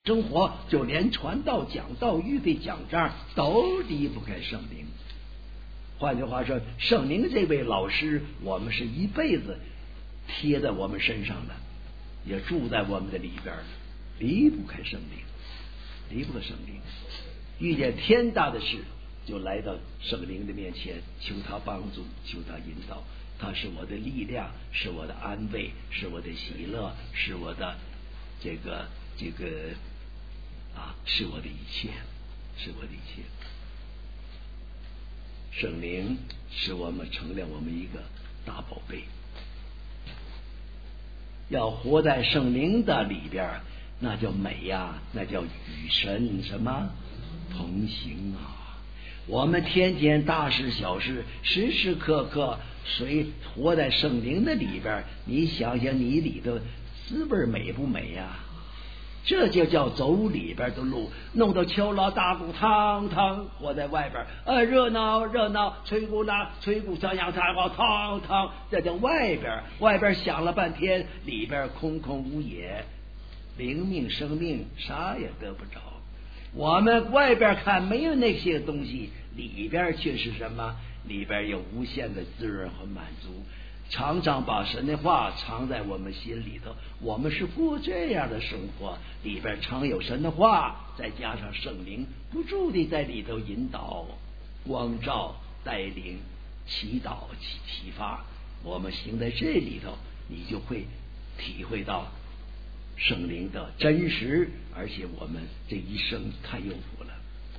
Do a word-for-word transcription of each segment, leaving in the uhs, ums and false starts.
生活，就连传道、讲道、预备讲章都离不开圣灵。换句话说，圣灵这位老师，我们是一辈子贴在我们身上的，也住在我们的里边，离不开圣灵，离不开圣灵。遇见天大的事，就来到圣灵的面前，求他帮助，求他引导。他是我的力量，是我的安慰，是我的喜乐，是我的这个这个啊，是我的一切，是我的一切。圣灵使我们成了我们一个大宝贝。要活在圣灵的里边，那叫美呀，那叫与神什么同行啊！我们天天大事小事，时时刻刻谁活在圣灵的里边，你想想你里头滋味美不美呀？这就叫走里边的路，弄到敲锣打鼓，汤汤活在外边，呃，热闹热闹，吹鼓啦，吹鼓响响唱好，汤汤，这叫外边。外边想了半天，里边空空无野，灵命生命啥也得不着。我们外边看没有那些东西，里边却是什么？里边有无限的滋润和满足。常常把神的话藏在我们心里头，我们是过这样的生活，里边常有神的话，再加上圣灵不住地在里头引导、光照、带领、祈祷、启启发，我们行在这里头，你就会体会到圣灵的真实，而且我们这一生太有福了。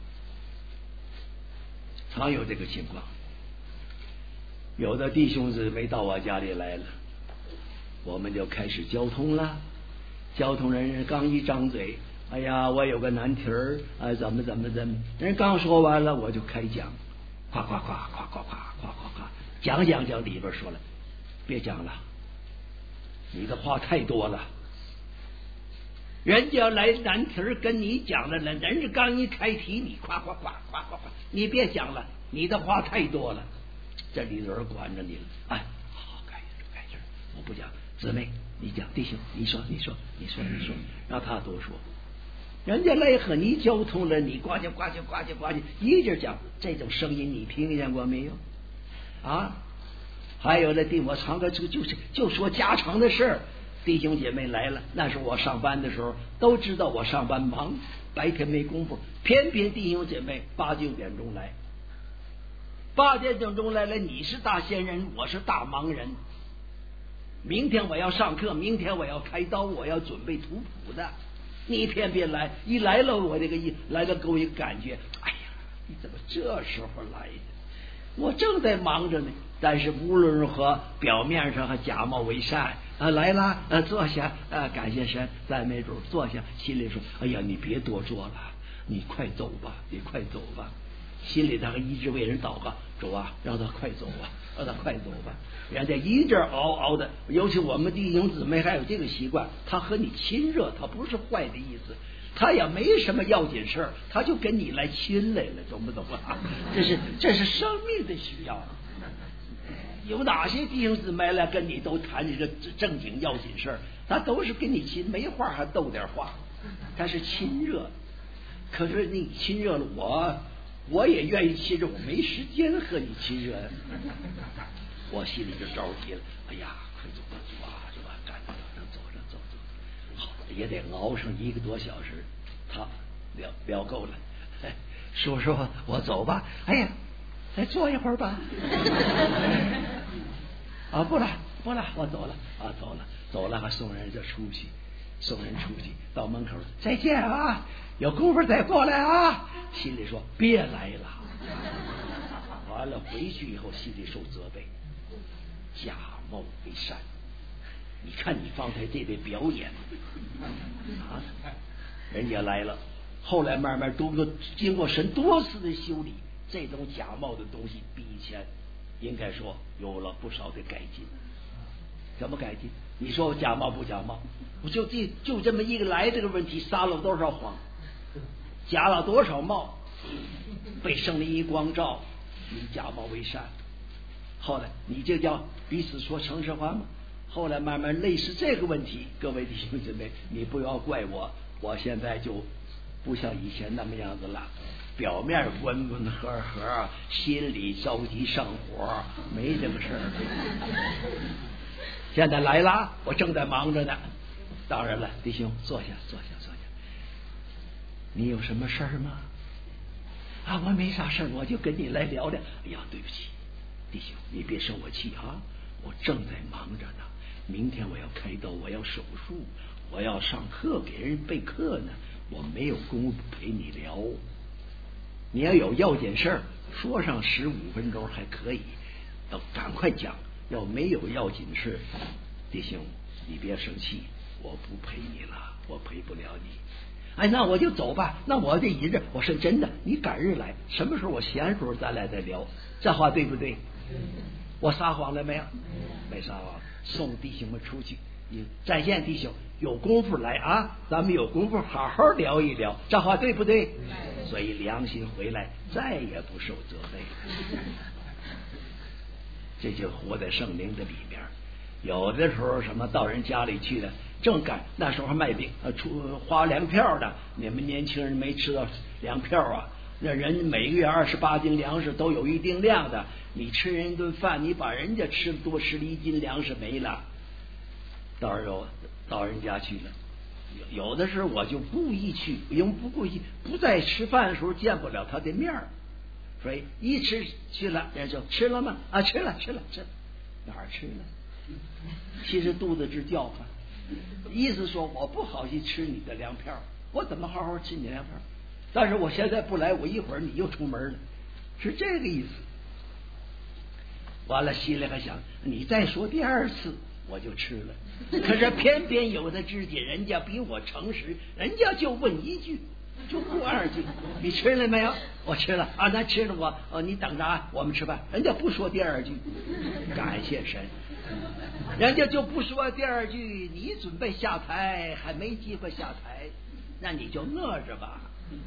常有这个情况，有的弟兄姊妹到我家里来了，我们就开始交通了。交通人刚一张嘴，哎呀，我有个难题儿，哎，怎么怎么怎么，人刚说完了，我就开讲，夸夸夸夸夸夸夸夸夸，讲讲讲里边说了，别讲了，你的话太多了。人家来难题儿跟你讲了，人家刚一开题，你夸夸夸夸夸夸，你别讲了，你的话太多了。这里头人管着你了，哎，好，改一改一，我不讲。姊妹，你讲；弟兄，你说，你说，你说，你说，让他多说。人家来和你交通了，你呱唧呱唧呱唧呱唧，一直讲这种声音，你听见过没有？啊，还有的弟我常个就就是就说家常的事儿。弟兄姐妹来了，那是我上班的时候，都知道我上班忙，白天没工夫，偏偏弟兄姐妹八九点钟来。八点钟钟来了，你是大仙人，我是大盲人。明天我要上课，明天我要开刀，我要准备图谱的。你偏偏来，一来了，我这个一来了，给我一个感觉，哎呀，你怎么这时候来的？我正在忙着呢。但是无论如何，表面上还假冒为善啊，来了，呃，坐下，啊，感谢神，赞美主，坐下，心里说，哎呀，你别多做了，你快走吧，你快走吧。心里他一直为人祷告，主啊，让他快走吧，让他快走吧。人家一阵嗷嗷的，尤其我们弟兄姊妹还有这个习惯，他和你亲热，他不是坏的意思，他也没什么要紧事儿，他就跟你来亲来了，懂不懂啊？这是这是生命的需要。有哪些弟兄姊妹来跟你都谈这个正经要紧事儿，他都是跟你亲，没话还逗点话，他是亲热。可是你亲热了我。我也愿意亲热，我没时间和你亲热，我心里就着急了。哎呀，快走吧，走吧，走吧，赶紧走着走走，好也得熬上一个多小时，他聊聊够了。叔叔，我走吧。哎呀，再坐一会儿吧。啊，不了不了，我走了啊，走了走了，还送人家出去，送人出去到门口再见啊。有功夫再过来啊！心里说别来了。完了回去以后，心里受责备，假冒为善。你看你方才这位表演啊，人家来了，后来慢慢都经过神多次的修理，这种假冒的东西比以前应该说有了不少的改进。怎么改进？你说我假冒不假冒？我就这就这么一个来这个问题，撒了多少谎，假了多少冒，被圣灵一光照，你假冒为善。后来你这叫彼此说诚实话吗？后来慢慢类似这个问题，各位弟兄姊妹，你不要怪我， 我现在就不像以前那么样子了，表面温温和和，心里着急上火，没这个事儿。现在来了，我正在忙着呢。当然了，弟兄，坐下，坐下，坐下。你有什么事儿吗？啊，我没啥事儿，我就跟你来聊聊。哎呀，对不起，弟兄，你别生我气啊，我正在忙着呢。明天我要开刀，我要手术，我要上课给人备课呢，我没有功夫陪你聊。你要有要紧事儿，说上十五分钟还可以，要赶快讲。要没有要紧事，弟兄，你别生气，我不陪你了，我陪不了你。哎，那我就走吧。那我这一日，我说真的，你赶日来，什么时候我闲时候咱俩再聊，这话对不对？我撒谎了没有？没撒谎。送弟兄们出去，你再见，弟兄，有功夫来啊，咱们有功夫好好聊一聊，这话对不对？所以良心回来，再也不受责备。这就活在圣灵的里面。有的时候什么到人家里去了，正赶那时候卖饼呃出花粮票的，你们年轻人没吃到粮票啊？那人每个月二十八斤粮食都有一定量的，你吃人一顿饭，你把人家吃多吃了一斤粮食没了。到时候到人家去了，有有的时候我就故意去，因为不故意不在吃饭的时候见不了他的面儿。所以一吃去了，人就吃了吗？啊，吃了，吃了，吃了，哪儿吃了？其实肚子直叫唤，意思说我不好去吃你的粮票，我怎么好好吃你粮票？但是我现在不来，我一会儿你又出门了，是这个意思。完了，心里还想，你再说第二次，我就吃了。可是偏偏有的知己，人家比我诚实，人家就问一句。就不二句，你吃了没有？我吃了啊，那吃了我哦，你等着啊，我们吃饭。人家不说第二句，感谢神，人家就不说第二句。你准备下台，还没机会下台，那你就饿着吧。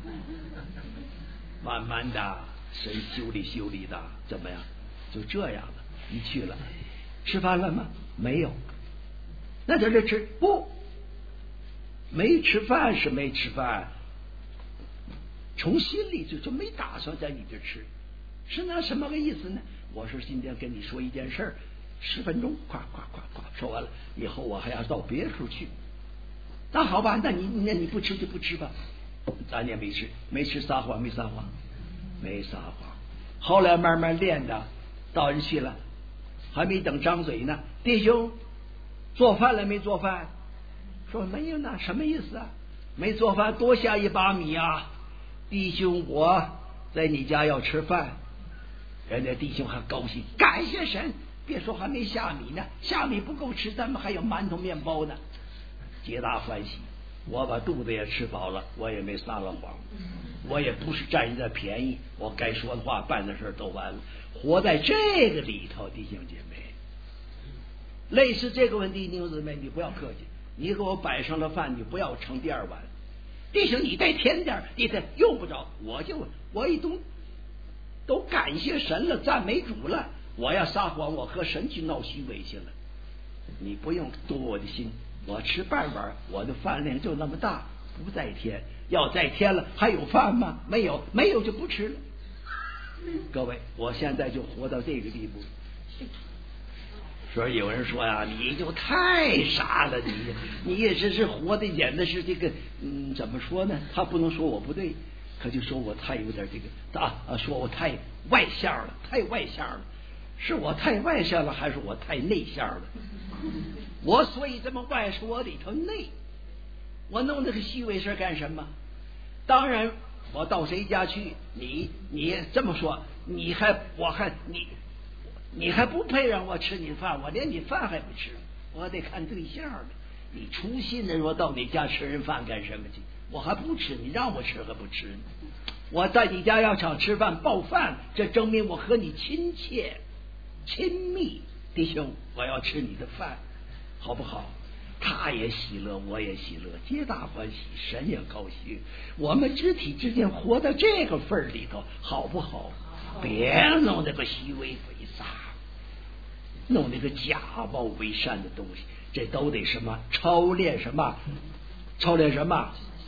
慢慢的，神修理修理的，怎么样？就这样了。你去了，吃饭了吗？没有。那在这吃不？没吃饭是没吃饭。从心里就就没打算在你这吃，是那什么个意思呢？我说今天跟你说一件事儿，十分钟，夸夸夸夸说完了，以后我还要到别处去。那好吧，那你那你不吃就不吃吧，咱也没吃，没吃撒谎没撒谎，没撒谎。后来慢慢练的，到人去了，还没等张嘴呢，弟兄，做饭了没做饭？说没有呢，什么意思啊？没做饭，多下一把米啊！弟兄，我在你家要吃饭，人家弟兄还高兴，感谢神。别说还没下米呢，下米不够吃，咱们还有馒头面包呢，皆大欢喜。我把肚子也吃饱了，我也没撒了谎，我也不是占人家便宜，我该说的话办的事都完了。活在这个里头，弟兄姐妹，类似这个问题，弟兄姊妹，你不要客气，你给我摆上了饭，你不要盛第二碗。弟兄，你再添点，你再用不着，我就我一都都感谢神了，赞美主了。我要撒谎，我和神去闹虚伪去了。你不用多我的心，我吃半碗，我的饭量就那么大，不再添。要再添了，还有饭吗？没有，没有就不吃了。各位，我现在就活到这个地步。所以有人说呀、啊，你就太傻了，你你也是是活的演的是这个，嗯，怎么说呢？他不能说我不对，他就说我太有点这个啊啊，说我太外向了，太外向了，是我太外向了，还是我太内向了？我所以这么外，是我里头内，我弄这个虚伪事干什么？当然，我到谁家去，你你这么说，你还我还你。你还不配让我吃你饭，我连你饭还不吃，我得看对象的。你出信的说到你家吃人饭干什么去？我还不吃，你让我吃还不吃呢？我在你家要想吃饭报饭，这证明我和你亲切亲密，弟兄，我要吃你的饭，好不好？他也喜乐，我也喜乐，皆大欢喜，神也高兴。我们肢体之间活到这个份儿里头，好不好？别弄那个虚伪伪撒，弄那个假冒伪善的东西，这都得什么操练什么？操练什么？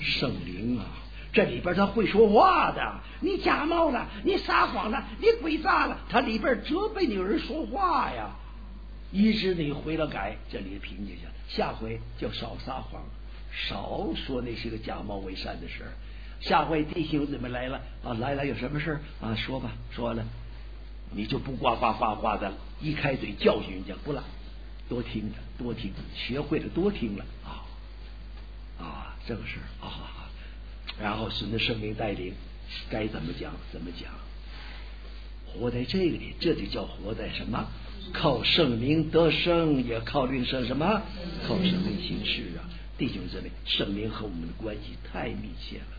圣灵啊，这里边他会说话的。你假冒了，你撒谎了，你诡诈了，他里边责备你有人说话呀，一直你回了改，这里评价下，下回就少撒谎，少说那些个假冒伪善的事儿。下回弟兄姊妹来了啊，来了有什么事啊，说吧，说了你就不呱呱呱呱的，一开嘴教训人家，不了，多听着，多听，学会了多听了啊啊，这个事啊，然后顺着圣灵带领，该怎么讲怎么讲，活在这个里，这就叫活在什么？靠圣灵得生，也靠灵生什么？靠圣灵行事啊！弟兄姊妹，圣灵和我们的关系太密切了。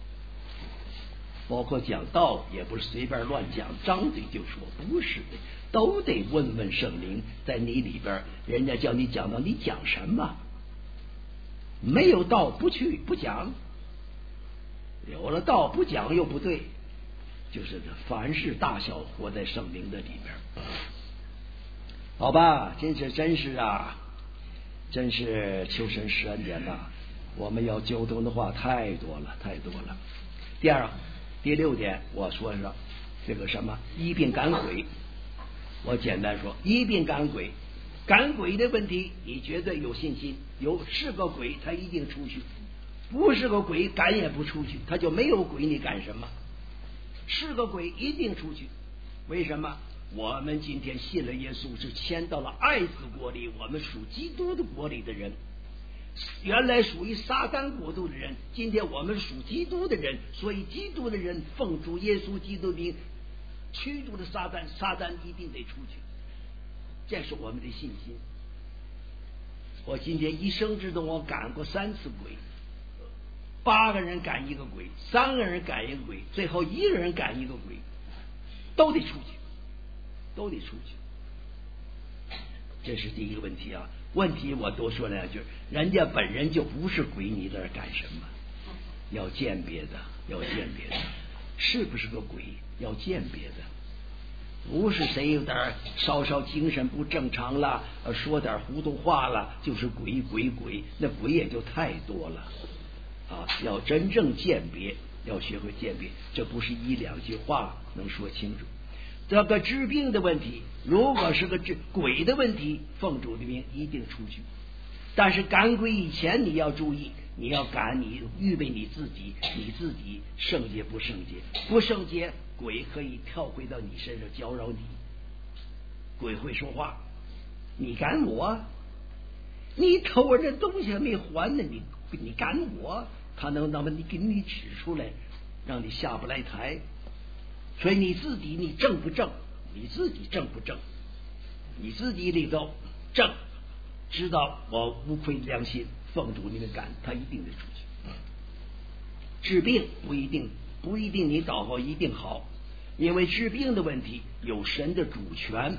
包括讲道也不是随便乱讲，张嘴就说，不是的，都得问问圣灵在你里边，人家叫你讲道，你讲什么？没有道不去不讲，有了道不讲又不对，就是凡事大小活在圣灵的里边。好吧，真是真是啊，真是求神施恩典呐！我们要沟通的话太多了，太多了。第二。第六点，我说说这个什么医病赶鬼。我简单说，医病赶鬼，赶鬼的问题，你绝对有信心，有是个鬼，他一定出去；不是个鬼，赶也不出去，他就没有鬼，你赶什么？是个鬼，一定出去。为什么？我们今天信了耶稣，是迁到了爱子国里，我们属基督的国里的人。原来属于撒旦国度的人，今天我们属基督的人，所以基督的人奉主耶稣基督名驱逐了撒旦，撒旦一定得出去，这是我们的信心。我今天一生之中我赶过三次鬼，八个人赶一个鬼，三个人赶一个鬼，最后一个人赶一个鬼，都得出去，都得出去。这是第一个问题啊。问题我多说两句，人家本人就不是鬼，你在这干什么？要鉴别的，要鉴别的，是不是个鬼？要鉴别的，不是谁有点稍稍精神不正常了，说点糊涂话了，就是鬼鬼鬼，那鬼也就太多了啊！要真正鉴别，要学会鉴别，这不是一两句话能说清楚。这个治病的问题，如果是个治鬼的问题，奉主的名一定出去。但是赶鬼以前你要注意，你要赶你预备你自己，你自己圣洁不圣洁？不圣洁，鬼可以跳回到你身上搅扰你。鬼会说话，你赶我？你偷人家东西还没还呢，你你赶我？他能那么你给你指出来，让你下不来台。所以你自己你正不正？你自己正不正？你自己里头正，知道我无愧良心，奉主你们赶，他一定得出去。治病不一定不一定你祷告一定好，因为治病的问题有神的主权。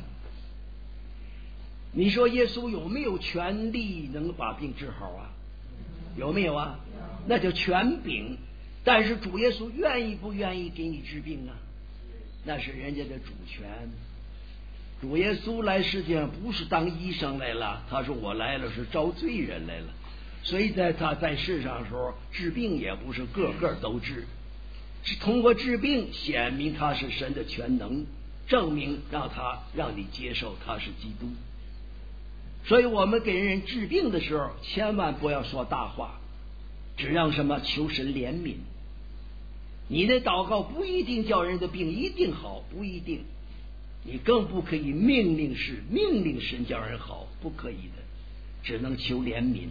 你说耶稣有没有权利能把病治好啊？有没有啊？那叫权柄。但是主耶稣愿意不愿意给你治病啊？那是人家的主权。主耶稣来世界上不是当医生来了，他说我来了是招罪人来了，所以在他在世上的时候治病也不是个个都治，是通过治病显明他是神的全能，证明让他让你接受他是基督。所以我们给人治病的时候千万不要说大话，只让什么求神怜悯。你的祷告不一定叫人的病一定好，不一定，你更不可以命令是命令神叫人好，不可以的，只能求怜悯。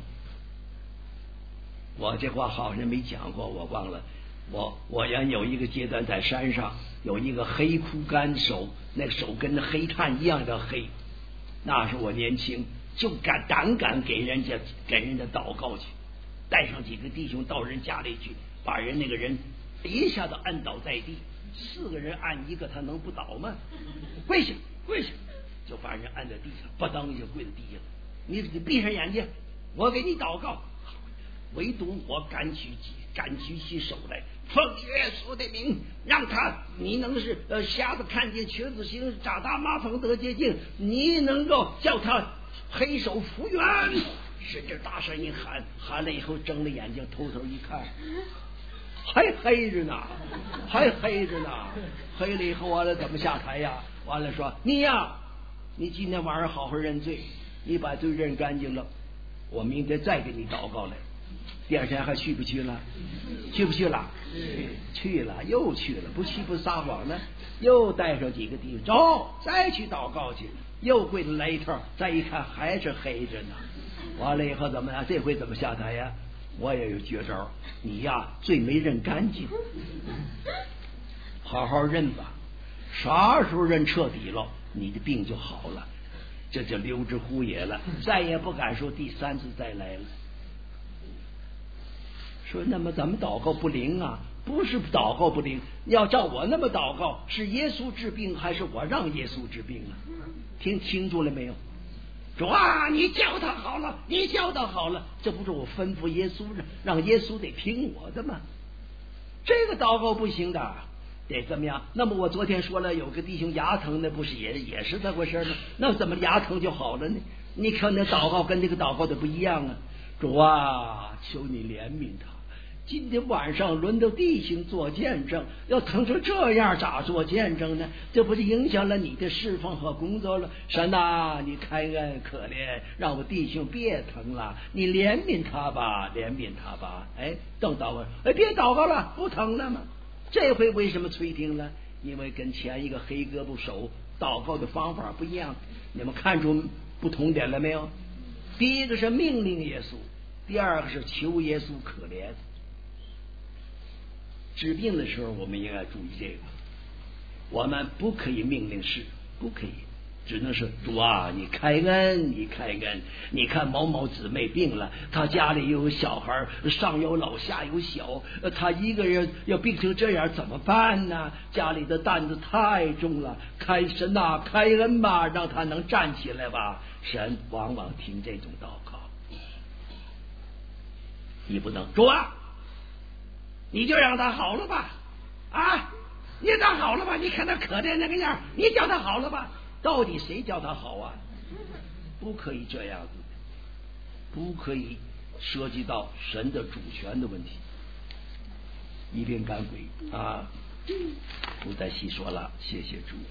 我这话好像没讲过，我忘了。我我原有一个阶段在山上有一个黑枯干手，那个手跟那黑炭一样的黑，那是我年轻就敢胆敢给人家给人家祷告去，带上几个弟兄到人家里去，把人那个人一下子按倒在地，四个人按一个，他能不倒吗？跪下跪下，就把人按在地上，吧当一下跪在地上。你你闭上眼睛，我给你祷告。唯独我敢举起敢举起手来，奉耶稣的名，让他你能是呃瞎子看见，瘸子行，长大麻风得洁净，你能够叫他黑手复原， 使劲大声一喊，喊了以后睁着眼睛偷偷一看，还黑着呢，还黑着呢，黑了以后完了怎么下台呀？完了说你呀，你今天晚上好好认罪，你把罪认干净了，我明天再给你祷告来。第二天还去不去了？去不去了？去了，又去了，不去不撒谎呢。又带上几个弟兄，走，再去祷告去。又跪着来一套，再一看还是黑着呢。完了以后怎么样？这回怎么下台呀？我也有绝招，你呀罪没认干净，好好认吧。啥时候认彻底了，你的病就好了，这就溜之乎也了，再也不敢说第三次再来了。说那么咱们祷告不灵啊？不是祷告不灵，要照我那么祷告，是耶稣治病还是我让耶稣治病啊？听清楚了没有？主啊，你叫他好了，你叫他好了，这不是我吩咐耶稣让耶稣得听我的吗？这个祷告不行的，得怎么样？那么我昨天说了，有个弟兄牙疼，那不是也也是这回事吗？那怎么牙疼就好了呢？你看那祷告跟这个祷告的不一样啊！主啊，求你怜悯他。今天晚上轮到弟兄做见证，要疼成这样咋做见证呢？这不是影响了你的侍奉和工作了？神啊，你开恩可怜，让我弟兄别疼了，你怜悯他吧，怜悯他吧。哎，正祷告，哎，别祷告了，不疼了吗？这回为什么垂听了？因为跟前一个黑胳膊手祷告的方法不一样。你们看出不同点了没有？第一个是命令耶稣，第二个是求耶稣可怜。治病的时候我们应该注意这个，我们不可以命令事，不可以，只能是主啊，你开恩，你开恩。你看某某姊妹病了，他家里又有小孩，上有老下有小，他一个人要病成这样怎么办呢？家里的担子太重了，开神啊，开恩吧，让他能站起来吧。神往往听这种祷告，你不能主啊，你就让他好了吧，啊，你让他好了吧，你看他可怜那个样，你叫他好了吧。到底谁叫他好啊？不可以这样子，不可以涉及到神的主权的问题，一并赶鬼啊！不再细说了，谢谢主。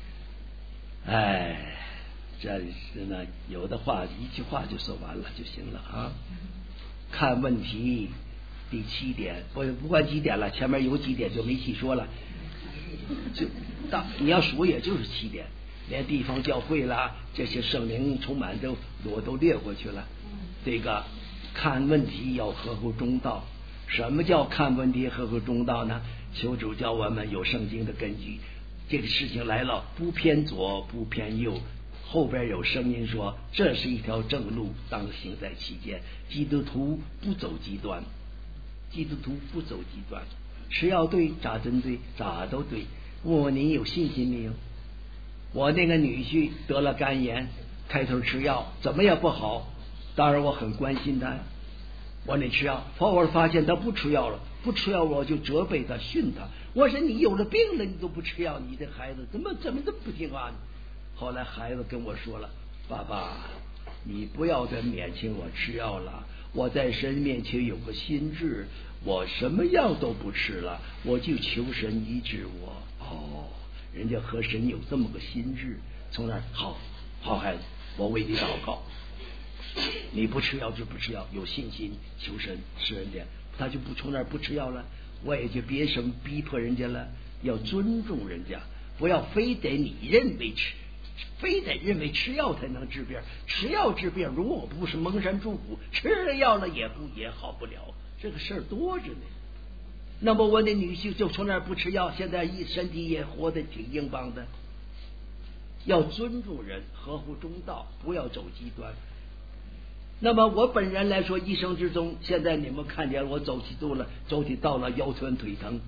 哎，这是呢，有的话一句话就说完了就行了啊。看问题第七点，不不管几点了，前面有几点就没细说了，就到你要数也就是七点。连地方教会啦，这些圣灵充满都我都略过去了。这个看问题要合乎中道。什么叫看问题合乎中道呢？求主教我们有圣经的根据。这个事情来了，不偏左不偏右，后边有声音说这是一条正路，当行在其间。基督徒不走极端，基督徒不走极端，吃药对咋针对咋都对。问问你有信心没有？我那个女婿得了肝炎，开头吃药怎么也不好，当然我很关心他，我得吃药。后来发现他不吃药了，不吃药我就责备他训他，我说你有了病了你都不吃药，你这孩子怎么怎么这么不听话呢？后来孩子跟我说了，爸爸你不要再勉强我吃药了，我在神面前有个心志，我什么药都不吃了，我就求神医治我。哦，人家和神有这么个心志，从那儿好好孩子，我为你祷告，你不吃药就不吃药，有信心求神吃人家，他就不从那儿不吃药了，我也就别什么逼迫人家了，要尊重人家，不要非得你认为吃，非得认为吃药才能治病，吃药治病如果不是蒙山祝福，吃了药了也不也好不了，这个事儿多着呢。那么我那女婿就从那儿不吃药，现在一身体也活得挺硬邦的。要尊重人，合乎中道，不要走极端。那么我本人来说，一生之中，现在你们看见我走起路了，走起道了，腰酸腿疼，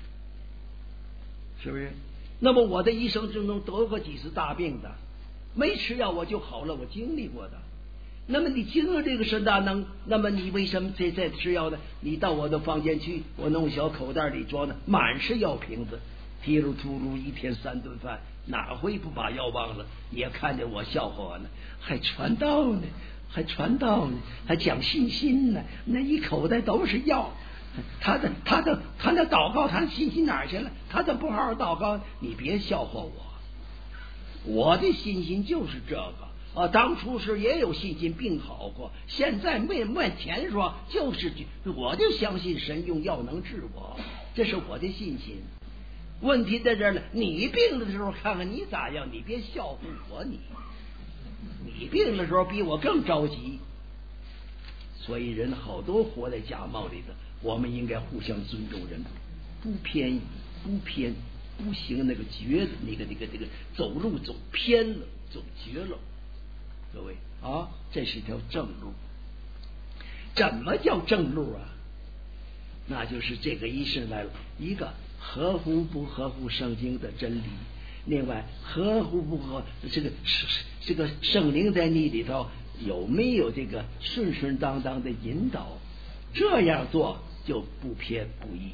是不是？那么我的一生之中得过几次大病的，没吃药我就好了，我经历过的。那么你经历这个神大能，那么你为什么在在吃药呢？你到我的房间去，我弄小口袋里装的满是药瓶子，提噜秃噜一天三顿饭，哪会不把药忘了？也看见我笑话我呢，还传道呢， 还传道呢，还讲信心呢，那一口袋都是药。他的他的他的祷告，他的信心哪儿去了？他怎么不好好祷告？你别笑话我，我的信心就是这个啊！当初是也有信心病好过，现在没没钱说，就是我就相信神用药能治我，这是我的信心。问题在这儿了，你病的时候看看你咋样？你别笑话我，你你病的时候比我更着急。所以人好多活在假冒里的，我们应该互相尊重人，不偏移，不偏，不行那个绝那个那个那个走路走偏了，走绝了。各位啊，这是条正路。怎么叫正路啊？那就是这个医生来了，一个合乎不合乎圣经的真理，另外合乎不合这个这个圣灵在你里头有没有这个顺顺当当的引导，这样做就不偏不倚。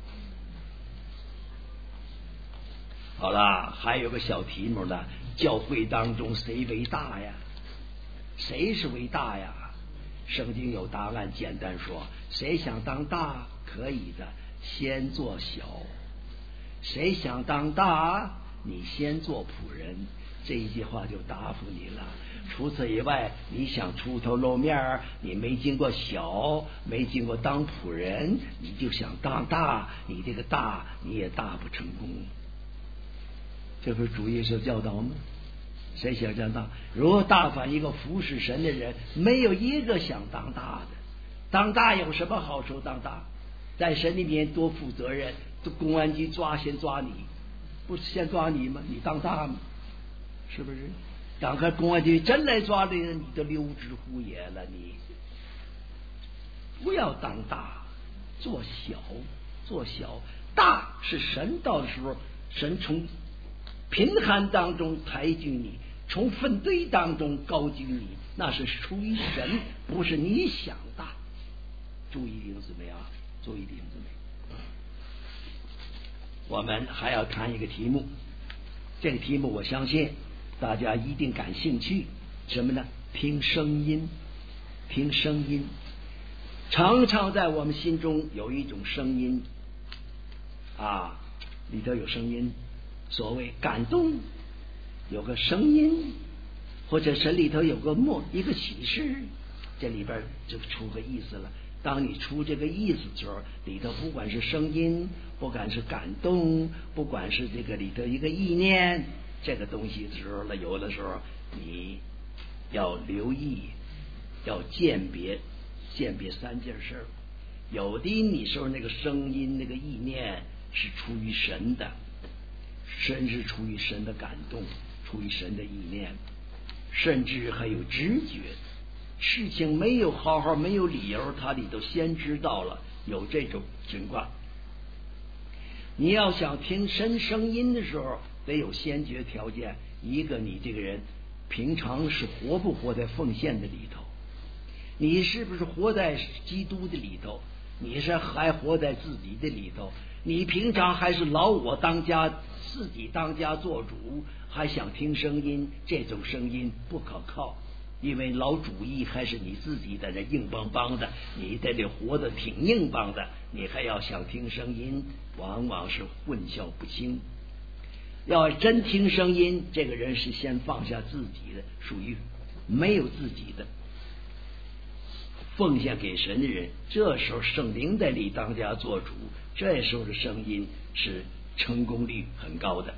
好了，还有个小题目呢，教会当中谁为大呀？谁是为大呀？圣经有答案，简单说，谁想当大可以的，先做小；谁想当大，你先做仆人。这一句话就答复你了。除此以外，你想出头露面，你没经过小，没经过当仆人，你就想当大，你这个大你也大不成功。这不是主耶稣教导吗？谁想当大？如果大凡一个服侍神的人，没有一个想当大的。当大有什么好处？当大在神里面多负责任，公安局抓先抓你，不是先抓你吗？你当大吗？是不是？赶快公安局真来抓的人，你都溜之乎也了。你不要当大，做小，做小。大是神到的时候，神从贫寒当中抬举你，从粪堆当中高举你，那是出于神，不是你想大。注意弟兄姊妹啊，注意弟兄姊妹。我们还要谈一个题目，这个题目我相信大家一定感兴趣。什么呢？听声音，听声音。常常在我们心中有一种声音啊，里头有声音。所谓感动，有个声音，或者神里头有个默一个启示，这里边就出个意思了。当你出这个意思的时候，里头不管是声音，不管是感动，不管是这个里头一个意念，这个东西的时候呢，有的时候你要留意，要鉴别，鉴别三件事。有的你说那个声音那个意念是出于神的，神是出于神的感动，出于神的意念，甚至还有直觉。事情没有好好没有理由，他里头先知道了，有这种情况。你要想听神声音的时候，得有先决条件。一个，你这个人平常是活不活在奉献的里头？你是不是活在基督的里头？你是还活在自己的里头？你平常还是老我当家，自己当家做主，还想听声音？这种声音不可靠，因为老主意还是你自己在这硬邦邦的，你在这活得挺硬邦的，你还要想听声音，往往是混淆不清。要真听声音，这个人是先放下自己的，属于没有自己的，奉献给神的人。这时候圣灵在里当家做主，这时候的声音是成功率很高的。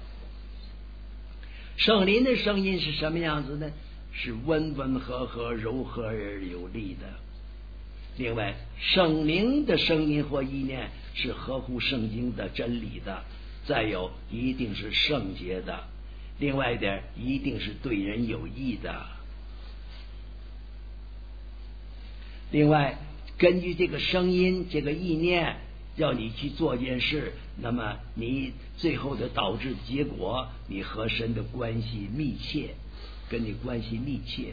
圣灵的声音是什么样子呢？是温温和和、柔和而有力的。另外，圣灵的声音或意念是合乎圣经的真理的。再有，一定是圣洁的。另外一点，一定是对人有益的。另外，根据这个声音、这个意念，要你去做件事，那么你最后的导致结果，你和神的关系密切，跟你关系密切。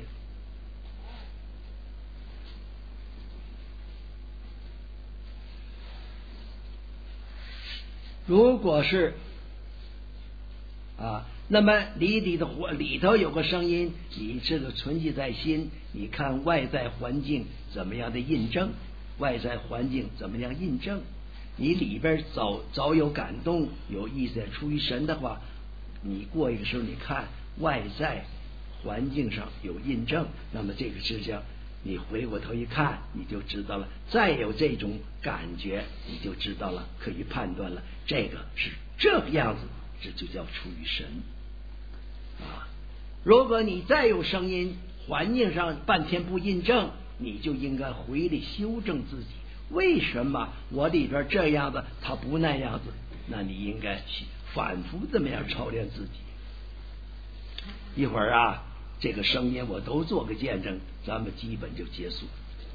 如果是啊， 那么里里的里头有个声音，你这个存记在心，你看外在环境怎么样的印证，外在环境怎么样印证，你里边早早有感动有意思，出于神的话，你过一个时候你看外在环境上有印证，那么这个事情你回过头一看你就知道了，再有这种感觉你就知道了，可以判断了，这个是这个样子，这就叫出于神啊。如果你再有声音环境上半天不印证，你就应该回来修正自己，为什么我里边这样子他不那样子，那你应该去反复怎么样操练自己。一会儿啊这个声音我都做个见证，咱们基本就结束。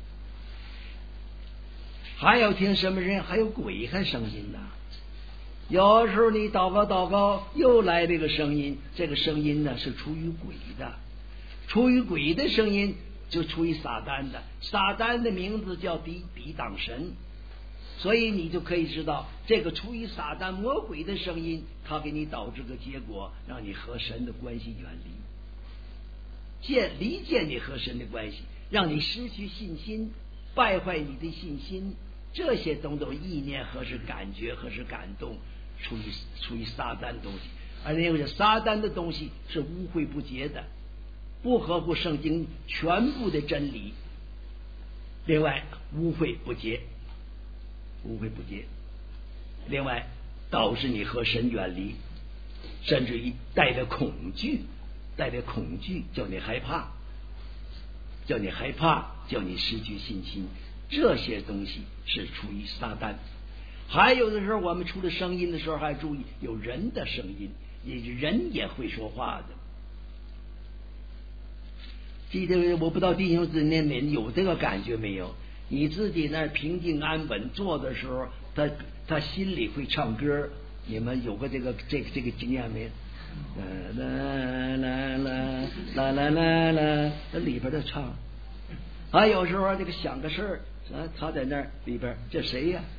还要听什么人？还有鬼看声音呢。有时候你祷告祷告又来这个声音，这个声音呢是出于鬼的，出于鬼的声音就出于撒旦的，撒旦的名字叫抵抵挡神，所以你就可以知道这个出于撒旦魔鬼的声音，它给你导致个结果，让你和神的关系远离，见离间你和神的关系，让你失去信心，败坏你的信心，这些都都意念和是感觉和是感动，出于出于撒旦的东西，而那个撒旦的东西是污秽不洁的，不合乎圣经全部的真理，另外污秽不洁，污秽不洁，另外导致你和神远离，甚至于带着恐惧，带着恐惧叫你害怕，叫你害怕，叫你失去信心，这些东西是出于撒旦。还有的时候我们出了声音的时候还注意有人的声音，也人也会说话的。记得我不知道弟兄姊妹们有这个感觉没有，你自己那平静安稳坐的时候，他他心里会唱歌，你们有过这个这个这个经验没？啦啦啦啦啦啦啦啦，那里边的唱。还有时候这个想个事儿啊，他在那儿里边，这谁呀？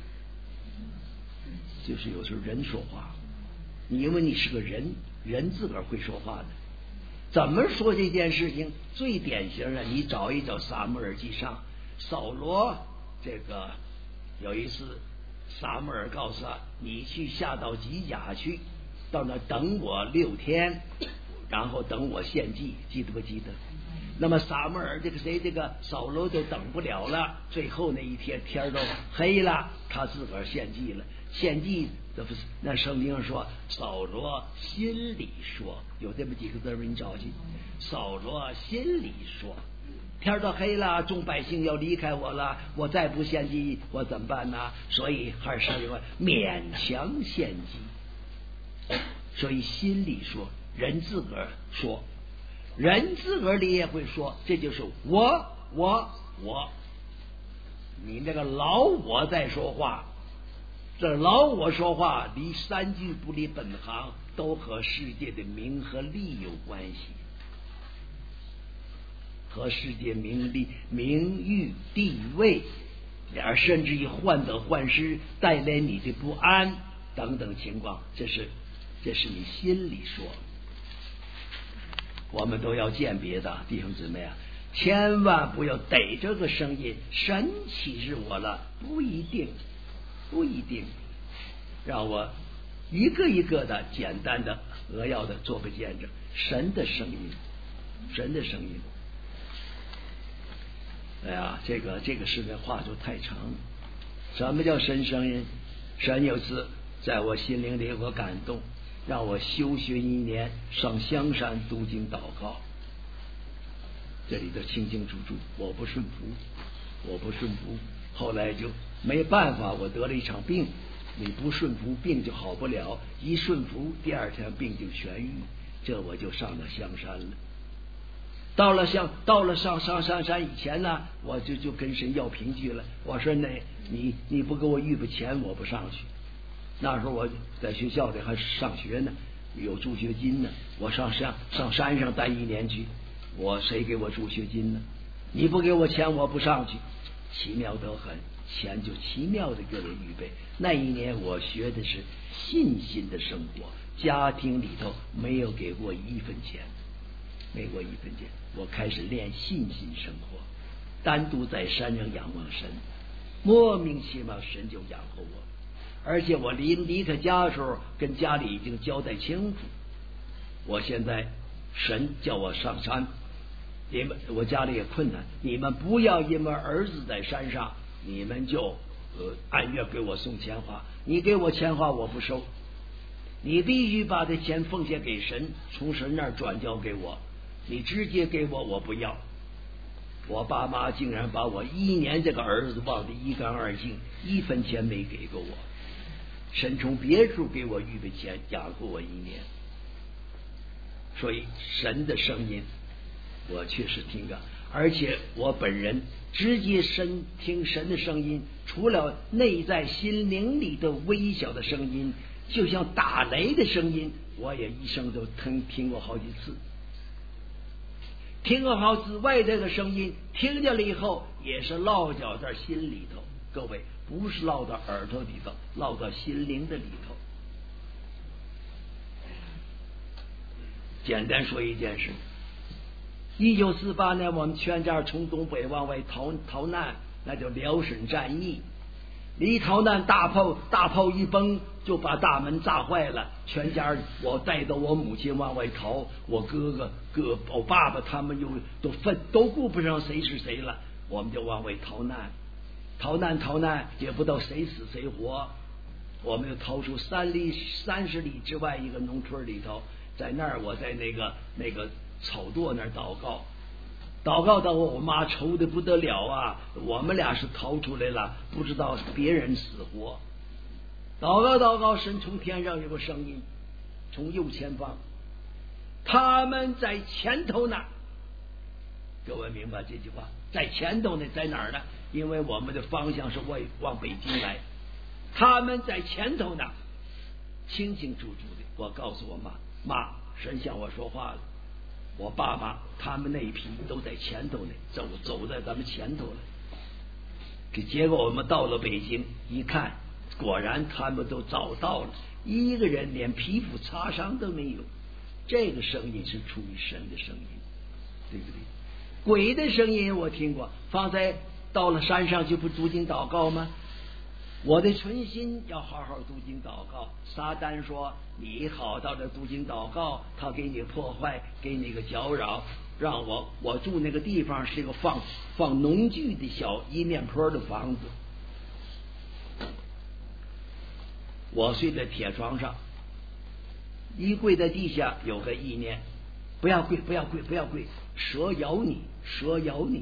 就是有时候人说话，你因为你是个人，人自个儿会说话的。怎么说这件事情？最典型的，你找一找撒母耳记上，扫罗这个有一次，撒母耳告诉他，你去下到吉甲去，到那等我六天，然后等我献祭，记得不记得？那么撒母耳这个谁这个扫罗就等不了了，最后那一天天都黑了，他自个儿献祭了。献祭这不是那圣经上说扫罗心里说，有这么几个字你找去，扫罗心里说，天都黑了，众百姓要离开我了，我再不献祭我怎么办呢？所以还是勉强献祭，所以心里说，人自个儿说，人自个儿里也会说，这就是我我我，你那个老我在说话，这老我说话离三句不离本行，都和世界的名和利有关系，和世界名利名誉地位，而甚至于患得患失，带来你的不安等等情况，这是这是你心里说。我们都要鉴别的，弟兄姊妹啊，千万不要逮这个声音，神启示我了，不一定不一定，让我一个一个的简单的扼要的做个见证，神的声音，神的声音。哎呀，这个这个事的话就太长了。什么叫神声音？神有次在我心灵里有个感动，让我修学一年，上香山读经祷告。这里头清清楚楚，我不顺服，我不顺服。后来就没办法，我得了一场病，你不顺服病就好不了，一顺服第二天病就痊愈，这我就上了香山了。到了像到了上上上山以前呢，我就就跟神要凭据了。我说那你你不给我预备钱，我不上去。那时候我在学校里还上学呢，有助学金呢。我上山上山上待一年去，我谁给我助学金呢？你不给我钱，我不上去。奇妙得很，钱就奇妙的给我预备。那一年我学的是信心的生活， 家庭里头没有给过一分钱，没过一分钱。我开始练信心生活，单独在山上仰望神，莫名其妙神就养活我。而且我离离开家的时候，跟家里已经交代清楚，我现在神叫我上山，你们我家里也困难，你们不要因为儿子在山上，你们就呃按月给我送钱花，你给我钱花我不收，你必须把这钱奉献给神，从神那儿转交给我，你直接给我我不要。我爸妈竟然把我一年这个儿子忘得一干二净，一分钱没给过我。神从别处给我预备钱，养活我一年。所以神的声音我确实听着，而且我本人直接神听神的声音，除了内在心灵里的微小的声音，就像打雷的声音，我也一生都听听过好几次，听过好几次。外在的声音听见了以后，也是落脚在心里头，各位不是落到耳朵里头，落到心灵的里头。简单说一件事，一九四八年我们全家从东北往外逃逃难，那叫辽沈战役。离逃难大炮大炮一崩，就把大门炸坏了，全家我带着我母亲往外逃，我哥哥哥我爸爸他们又都分都顾不上谁是谁了，我们就往外逃难，逃难逃难也不知道谁死谁活，我们又逃出三里三十里之外一个农村里头，在那儿我在那个那个草垛那儿祷告。祷告到我妈愁的不得了啊！我们俩是逃出来了，不知道别人死活。祷告祷告，神从天上有个声音，从右前方，他们在前头呢。各位明白这句话？在前头呢，在哪儿呢？因为我们的方向是往往北京来，他们在前头呢，清清楚楚的。我告诉我妈，妈，神向我说话了。我爸爸他们那一批都在前头呢，走走在咱们前头了。这结果我们到了北京一看，果然他们都早到了，一个人连皮肤擦伤都没有。这个声音是出于神的声音，对不对？鬼的声音我听过，放在到了山上就不读经祷告吗？我的存心要好好读经祷告。撒旦说你好到这读经祷告，他给你破坏，给你个搅扰，让我我住那个地方是一个放放农具的小一面坡的房子，我睡在铁床上，一跪在地下有个意念，不要跪不要跪不要跪，蛇咬你蛇咬你，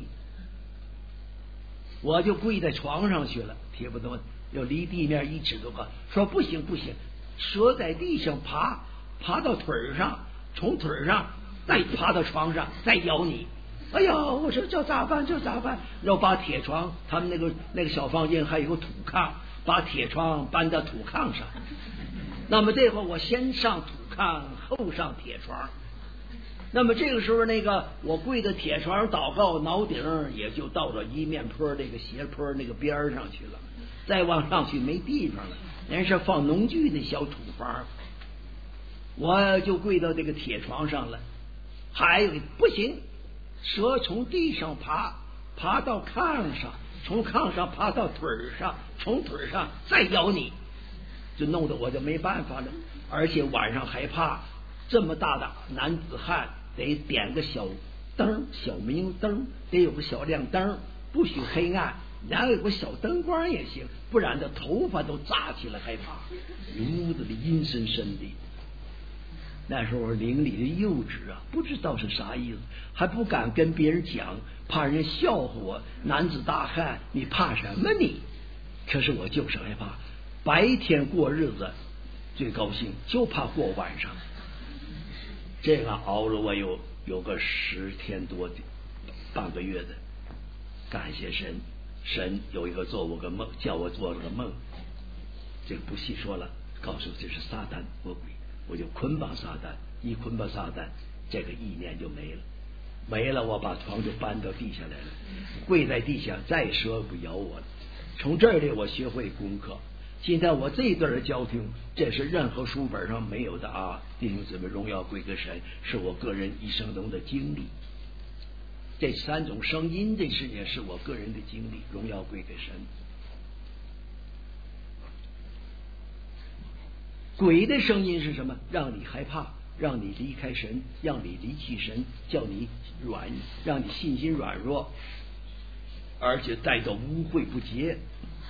我就跪在床上去了，听不懂，要离地面一尺多高，说不行不行，蛇在地上爬，爬到腿上，从腿上再爬到床上，再咬你。哎呀，我说这咋办？这咋办？要把铁床，他们那个那个小房间还有个土炕，把铁床搬到土炕上。那么这会我先上土炕，后上铁床。那么这个时候，那个我跪在铁床上祷告，脑顶也就到了一面坡那个斜坡那个边上去了。再往上去没地方了，人是放农具的小土房，我就跪到这个铁床上了。还有不行，蛇从地上爬，爬到炕上，从炕上爬到腿上，从腿上再咬你，就弄得我就没办法了。而且晚上还怕，这么大的男子汉得点个小灯，小明灯，得有个小亮灯，不许黑暗，然后有个小灯光也行，不然这头发都炸起来害怕，屋子里阴森森的。那时候灵里的幼稚啊，不知道是啥意思，还不敢跟别人讲，怕人家笑话我，男子大汉你怕什么你？可是我就是害怕，白天过日子最高兴，就怕过晚上。这个熬了我有有个十天多的半个月的，感谢神，神有一个做我个梦，叫我做了个梦，这个不细说了，告诉这是撒旦魔鬼，我就捆绑撒旦，一捆绑撒旦，这个意念就没了，没了，我把床就搬到地下来了，跪在地下，再蛇不咬我了。从这里我学会功课， 今天我这一段的交通，这是任何书本上没有的啊！弟兄姊妹，荣耀归给神，是我个人一生中的经历。这三种声音，这事情是我个人的经历，荣耀归给神。鬼的声音是什么？让你害怕，让你离开神，让你离弃神，叫你软，让你信心软弱，而且带着污秽不洁。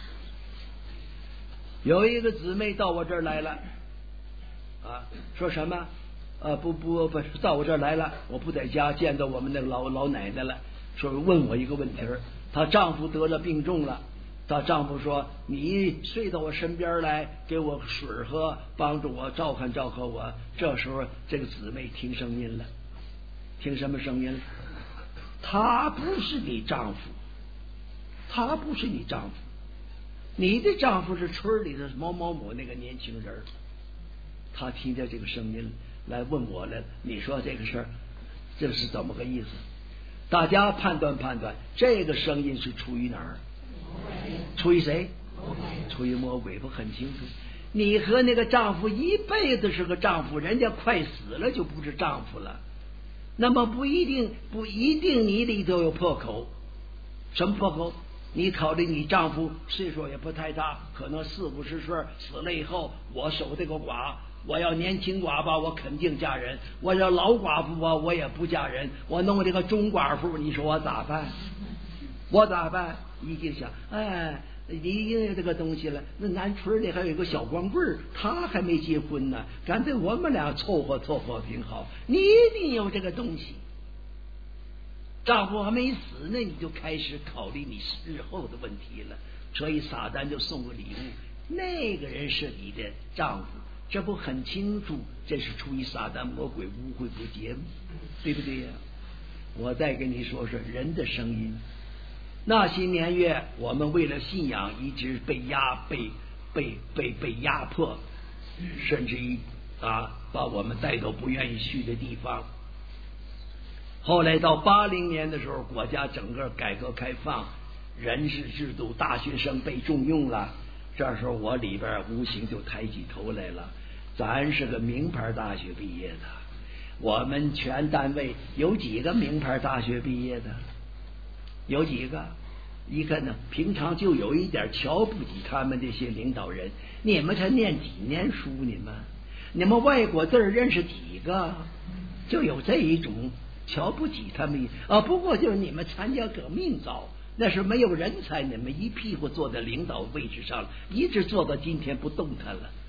有一个姊妹到我这儿来了，啊，说什么？呃，不不不，到我这儿来了，我不在家，见到我们那个老老奶奶了，说问我一个问题儿，她丈夫得了病重了。她丈夫说：“你睡到我身边来，给我水喝，帮助我照看照看我。”这时候，这个姊妹听声音了，听什么声音？他不是你丈夫，他不是你丈夫，你的丈夫是村里的某某某那个年轻人。他听见这个声音来问我了，你说这个事儿，这是怎么个意思？大家判断判断，这个声音是出于哪儿？出于谁？出于魔鬼，不很清楚。你和那个丈夫一辈子是个丈夫，人家快死了就不是丈夫了。那么不一定，不一定你里头有破口。什么破口？你考虑你丈夫岁数也不太大，可能四五十岁，死了以后，我守这个寡，我要年轻寡吧，我肯定嫁人；我要老寡妇吧，我也不嫁人。我弄这个中寡妇，你说我咋办？我咋办？一定想，哎，你有这个东西了。那南村里还有一个小光棍儿，他还没结婚呢，干脆我们俩凑合凑合挺好。你一定有这个东西。丈夫还没死呢，你就开始考虑你日后的问题了。所以撒旦就送个礼物，那个人是你的丈夫，这不很清楚？这是出于撒旦魔鬼污秽不洁，对不对呀？我再跟你说说人的声音。那些年月，我们为了信仰一直被压、被被被被压迫，甚至于啊，把我们带到不愿意去的地方。后来到八零年的时候，国家整个改革开放，人事制度，大学生被重用了。这时候我里边无形就抬起头来了，咱是个名牌大学毕业的，我们全单位有几个名牌大学毕业的？有几个？一个呢，平常就有一点瞧不起他们这些领导人。你们才念几年书？你们，你们外国字认识几个？就有这一种瞧不起他们啊。不过就是你们参加革命早，那是没有人才，你们一屁股坐在领导位置上了，一直坐到今天不动弹了。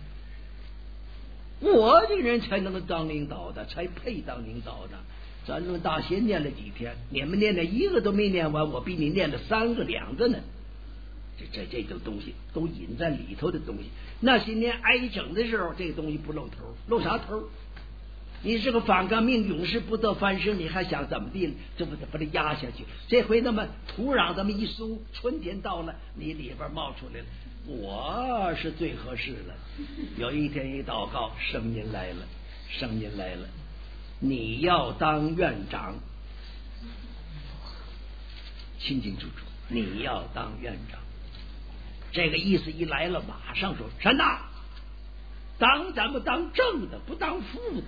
我这个人才能够当领导的，才配当领导的。咱们大学念了几天，你们念了一个都没念完，我比你念了三个两个呢。这这这种东西都隐在里头的东西，那些年挨整的时候，这个东西不露头，露啥头？你是个反革命勇士不得翻身，你还想怎么地？这不得把它压下去？这回那么土壤这么一松，春天到了，你里边冒出来了，我是最合适了。有一天一祷告，声音来了，声音来了。你要当院长，清清楚楚，你要当院长。这个意思一来了，马上说神呐，当咱们当正的，不当副的。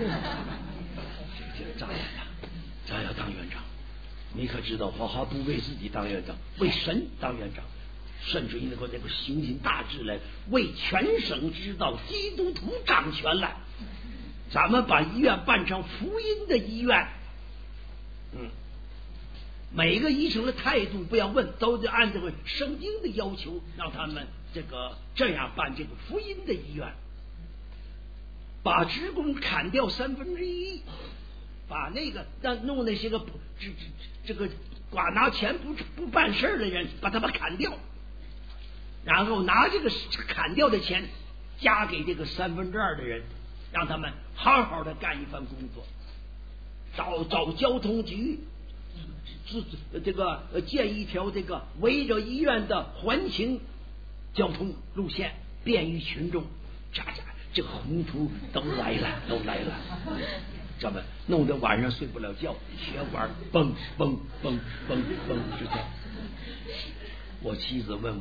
这这咋样啊？咱要当院长，你可知道，好好不为自己当院长，为神当院长，甚至于能够这个行行大志来，为全省知道基督徒掌权来。咱们把医院办成福音的医院，嗯，每个医生的态度不要问，都得按这个圣经的要求，让他们这个这样办这个福音的医院，把职工砍掉三分之一，把那个让弄那些个不这这这个寡拿钱不不办事的人，把他们砍掉，然后拿这个砍掉的钱加给这个三分之二的人。让他们好好的干一番工作，找找交通局，这这个建一条这个围着医院的环形交通路线，便于群众。这这这个宏图都来了，都来了，这么弄得晚上睡不了觉，血管蹦蹦蹦蹦蹦直跳。我妻子问我，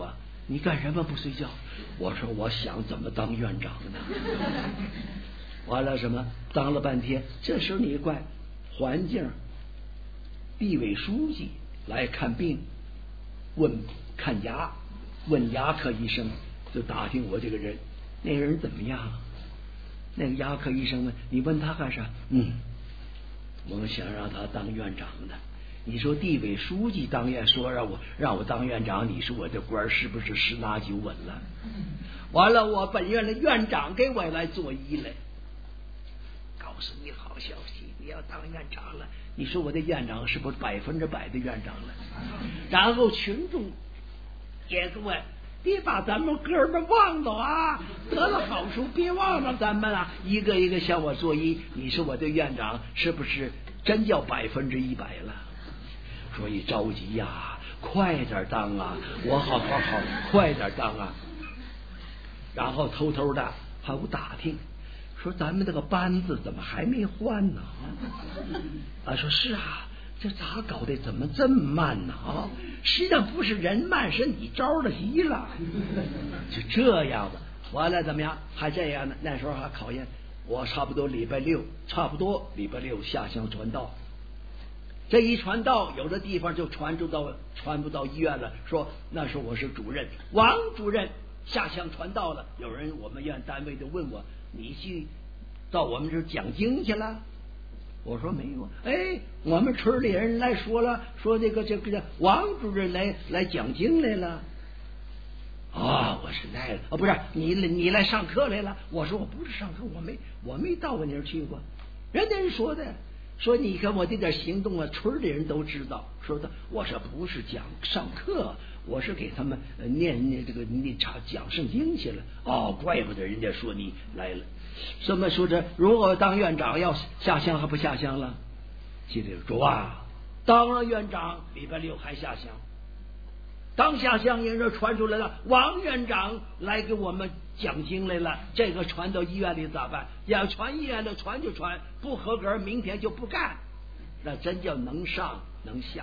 你干什么不睡觉？我说我想怎么当院长呢。完了什么？当了半天，这时候你怪环境，地委书记来看病，问看牙，问牙科医生，就打听我这个人，那个人怎么样？那个牙科医生问你问他干啥？嗯，我们想让他当院长的。你说地委书记当院说让我让我当院长，你说我这官是不是十拿九稳了？完了，我本院的院长给我来作揖来，告诉你好消息，你要当院长了。你说我的院长是不是百分之百的院长了？然后群众也给我，别把咱们哥们忘了啊！得了好处，别忘了咱们啊！一个一个向我作揖。你说我的院长是不是真叫百分之一百了？所以着急呀、啊，快点当啊！我好好好，快点当啊！然后偷偷的还有打听，说咱们这个班子怎么还没换呢？啊，说是啊，这咋搞的？怎么这么慢呢？啊，实际上不是人慢，是你着了急了。就这样的，完了怎么样？还这样呢？那时候还考验我，差不多礼拜六，差不多礼拜六下乡传道。这一传道，有的地方就传不到，传不到医院了。说那时候我是主任，王主任下乡传道了。有人我们院单位就问我，你去到我们这讲经去了？我说没有。哎，我们村里人来说了，说这个这个王主任来来讲经来了。啊，我是来了。哦，不是你你来上课来了？我说我不是上课，我没我没到过那儿去过。人家人说的。说你看我这点行动啊，村里人都知道。说的，我说不是讲上课，我是给他们念念这个念查讲圣经去了。哦，怪不得人家说你来了。什么说这如果当院长要下乡还不下乡了？记得主啊，当了院长礼拜六还下乡。当下乡人这传出来了，王院长来给我们讲经来了，这个传到医院里咋办？要传医院的传就传，不合格明天就不干，那真叫能上能下。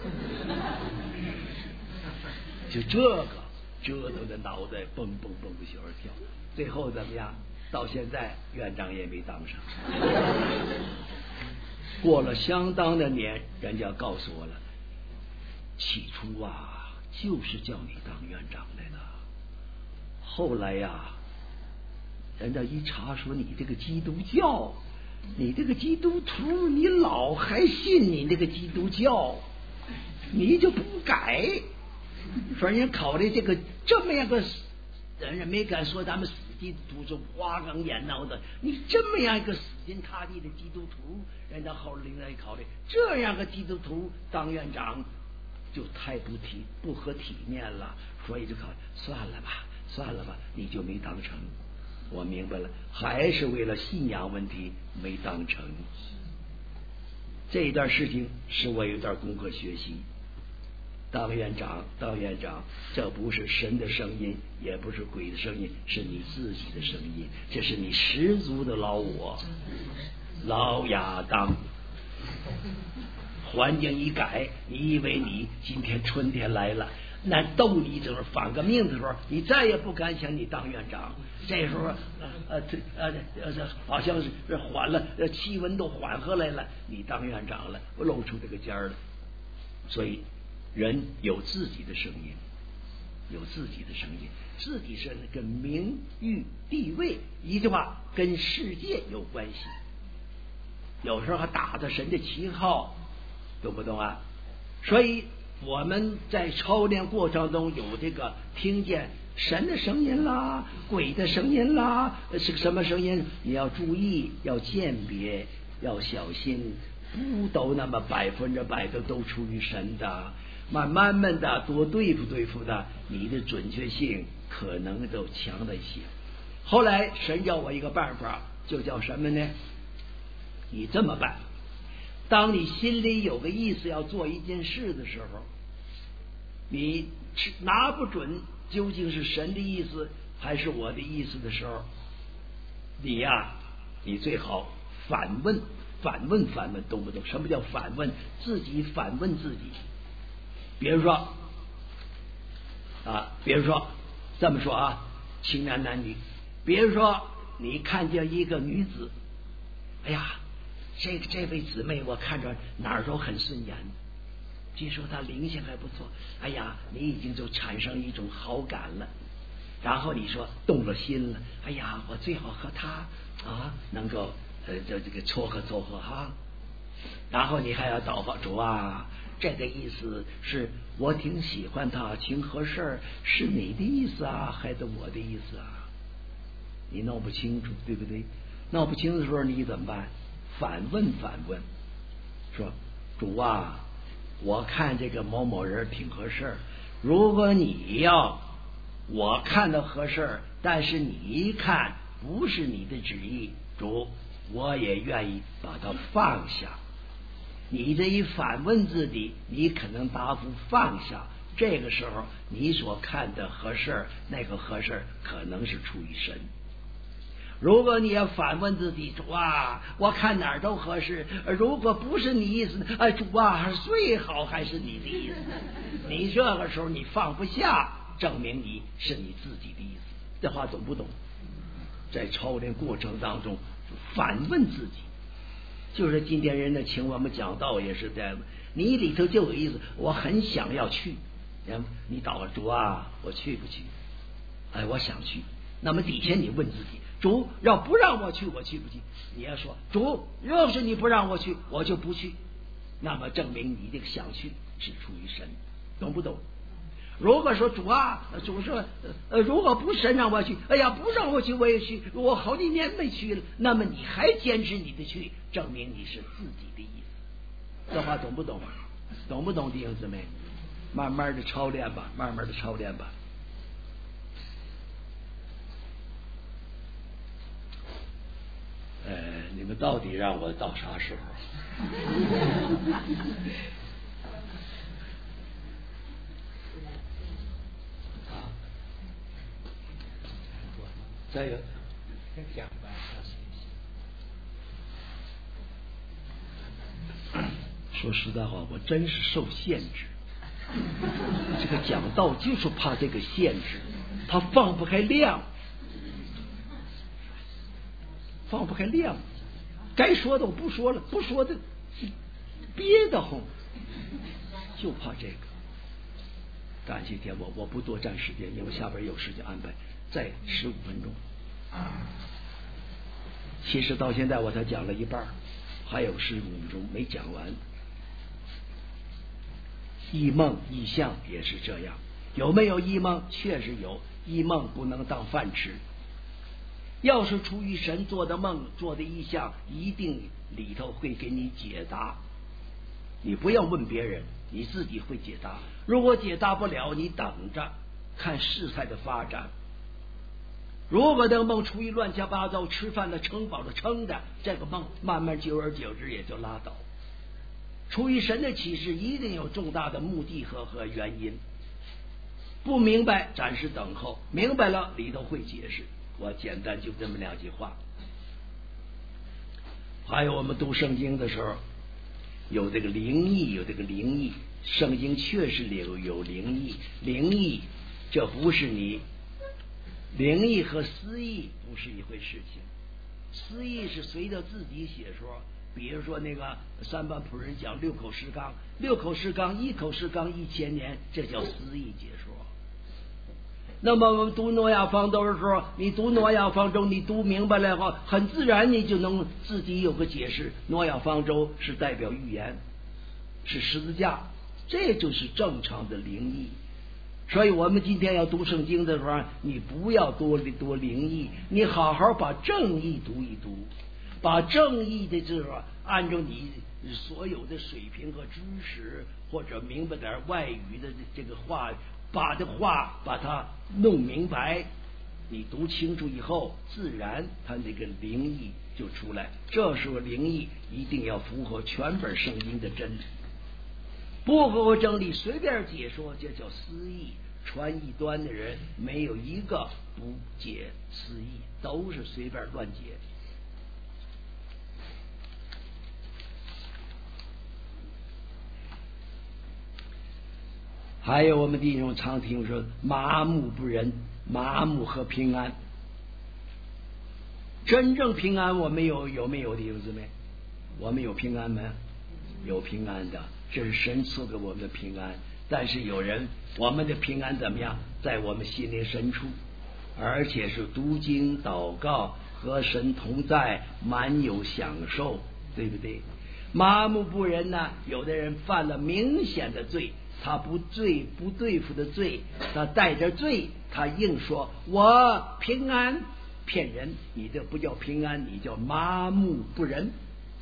就这个折腾的脑袋蹦蹦蹦的小儿跳，最后怎么样？到现在院长也没当上。过了相当的年，人家告诉我了，起初啊就是叫你当院长来的，后来呀、啊，人家一查说你这个基督教，你这个基督徒，你老还信你这个基督教，你就不改。说人家考虑这个这么样个，人家没敢说咱们死基督徒是花岗眼闹的，你这么样一个死心塌地的基督徒，人家后来来考虑这样个基督徒当院长。就太不体不合体面了，所以就考算了吧，算了吧，你就没当成。我明白了，还是为了信仰问题没当成。这一段事情使我有点功课学习。当院长，当院长，这不是神的声音，也不是鬼的声音，是你自己的声音，这是你十足的老我，老亚当。环境一改，你以为你今天春天来了，那逗你这会反革命的时候，你再也不敢想你当院长。这时候呃呃呃好像是缓了，气温都缓和来了，你当院长了，露出这个尖儿了。所以人有自己的声音，有自己的声音，自己是跟名誉地位，一句话跟世界有关系。有时候还打着神的旗号，懂不懂啊？所以我们在操练过程中有这个听见神的声音啦，鬼的声音啦，是什么声音？你要注意，要鉴别，要小心，不都那么百分之百的都出于神的，慢慢慢的多对付对付的，你的准确性可能都强了一些。后来神教我一个办法，就叫什么呢？你这么办，当你心里有个意思要做一件事的时候，你拿不准究竟是神的意思还是我的意思的时候，你呀、啊，你最好反问反问反问，懂不懂？什么叫反问？自己反问自己。比如说啊，比如说这么说啊，情男男女，比如说你看见一个女子，哎呀，这个这位姊妹我看着哪儿都很顺眼，据说她灵性还不错，哎呀，你已经就产生一种好感了，然后你说动了心了，哎呀，我最好和她啊能够呃这这个撮合撮合哈，然后你还要祷告主啊，这个意思是我挺喜欢他，挺合适，是你的意思啊，还是我的意思啊？你弄不清楚，对不对？弄不清楚的时候，你怎么办？反问反问，说主啊，我看这个某某人挺合适，如果你要我看的合适，但是你一看不是你的旨意，主，我也愿意把它放下。你这一反问自己，你可能答复放下，这个时候你所看的合适，那个合适可能是出于神。如果你要反问自己，主啊，我看哪儿都合适，如果不是你意思，哎，主啊，最好还是你的意思。你这个时候你放不下，证明你是你自己的意思。这话懂不懂？在操练过程当中反问自己，就是今天人的请我们讲道也是这样，你里头就有意思，我很想要去，你祷告主啊，我去不去？哎，我想去。那么底下你问自己，主要不让我去，我去不去？你要说主，要是你不让我去，我就不去。那么证明你这个想去是出于神，懂不懂？如果说主啊，主说呃，如果不神让我去，哎呀，不让我去我也去，我好几年没去了，那么你还坚持你的去，证明你是自己的意思。这话懂不懂？懂不懂，弟兄姊妹？慢慢的操练吧，慢慢的操练吧。呃，你们到底让我到啥时候？啊，再有讲吧。说实在话，我真是受限制。这个讲道就是怕这个限制，他放不开量，放不开量。该说的我不说了，不说的憋得慌，就怕这个。感谢天，我我不多占时间，因为下边有时间安排，再十五分钟。其实到现在我才讲了一半，还有十五分钟没讲完。异梦异象也是这样，有没有异梦？确实有，异梦不能当饭吃。要是出于神做的梦，做的异象，一定里头会给你解答。你不要问别人，你自己会解答。如果解答不了，你等着看事态的发展。如果这个梦出于乱七八糟，吃饭的撑饱了撑的，这个梦慢慢久而久之也就拉倒。出于神的启示，一定有重大的目的和和原因。不明白，暂时等候；明白了，里头会解释。我简单就这么两句话。还有我们读圣经的时候，有这个灵异，有这个灵异。圣经确实有有灵异，灵异这不是你灵异和私意不是一回事情。私意是随着自己写说，比如说那个三班仆人讲六口石纲，六口石纲一口石纲一千年，这叫私意解说。那么我们读诺亚方舟的时候，你读诺亚方舟，你读明白了后，很自然你就能自己有个解释。诺亚方舟是代表预言，是十字架，这就是正常的灵异。所以我们今天要读圣经的时候，你不要多多灵异，你好好把正义读一读，把正义的这个按照你所有的水平和知识，或者明白点外语的这个话，把这话把它弄明白，你读清楚以后，自然它那个灵异就出来。这时候灵异一定要符合全本圣经的真理，不符合真理随便解说，这叫私意。传异端的人没有一个不解私意，都是随便乱解。 还有我们弟兄常听说麻木不仁，麻木和平安。真正平安我们有有没有弟兄姊妹？我们有平安吗？有平安的，这是神赐给我们的平安。但是有人我们的平安怎么样？在我们心灵深处，而且是读经祷告和神同在，满有享受，对不对？麻木不仁呢，有的人犯了明显的罪，他不罪不对付的罪，他带着罪，他硬说我平安，骗人，你这不叫平安，你叫麻木不仁。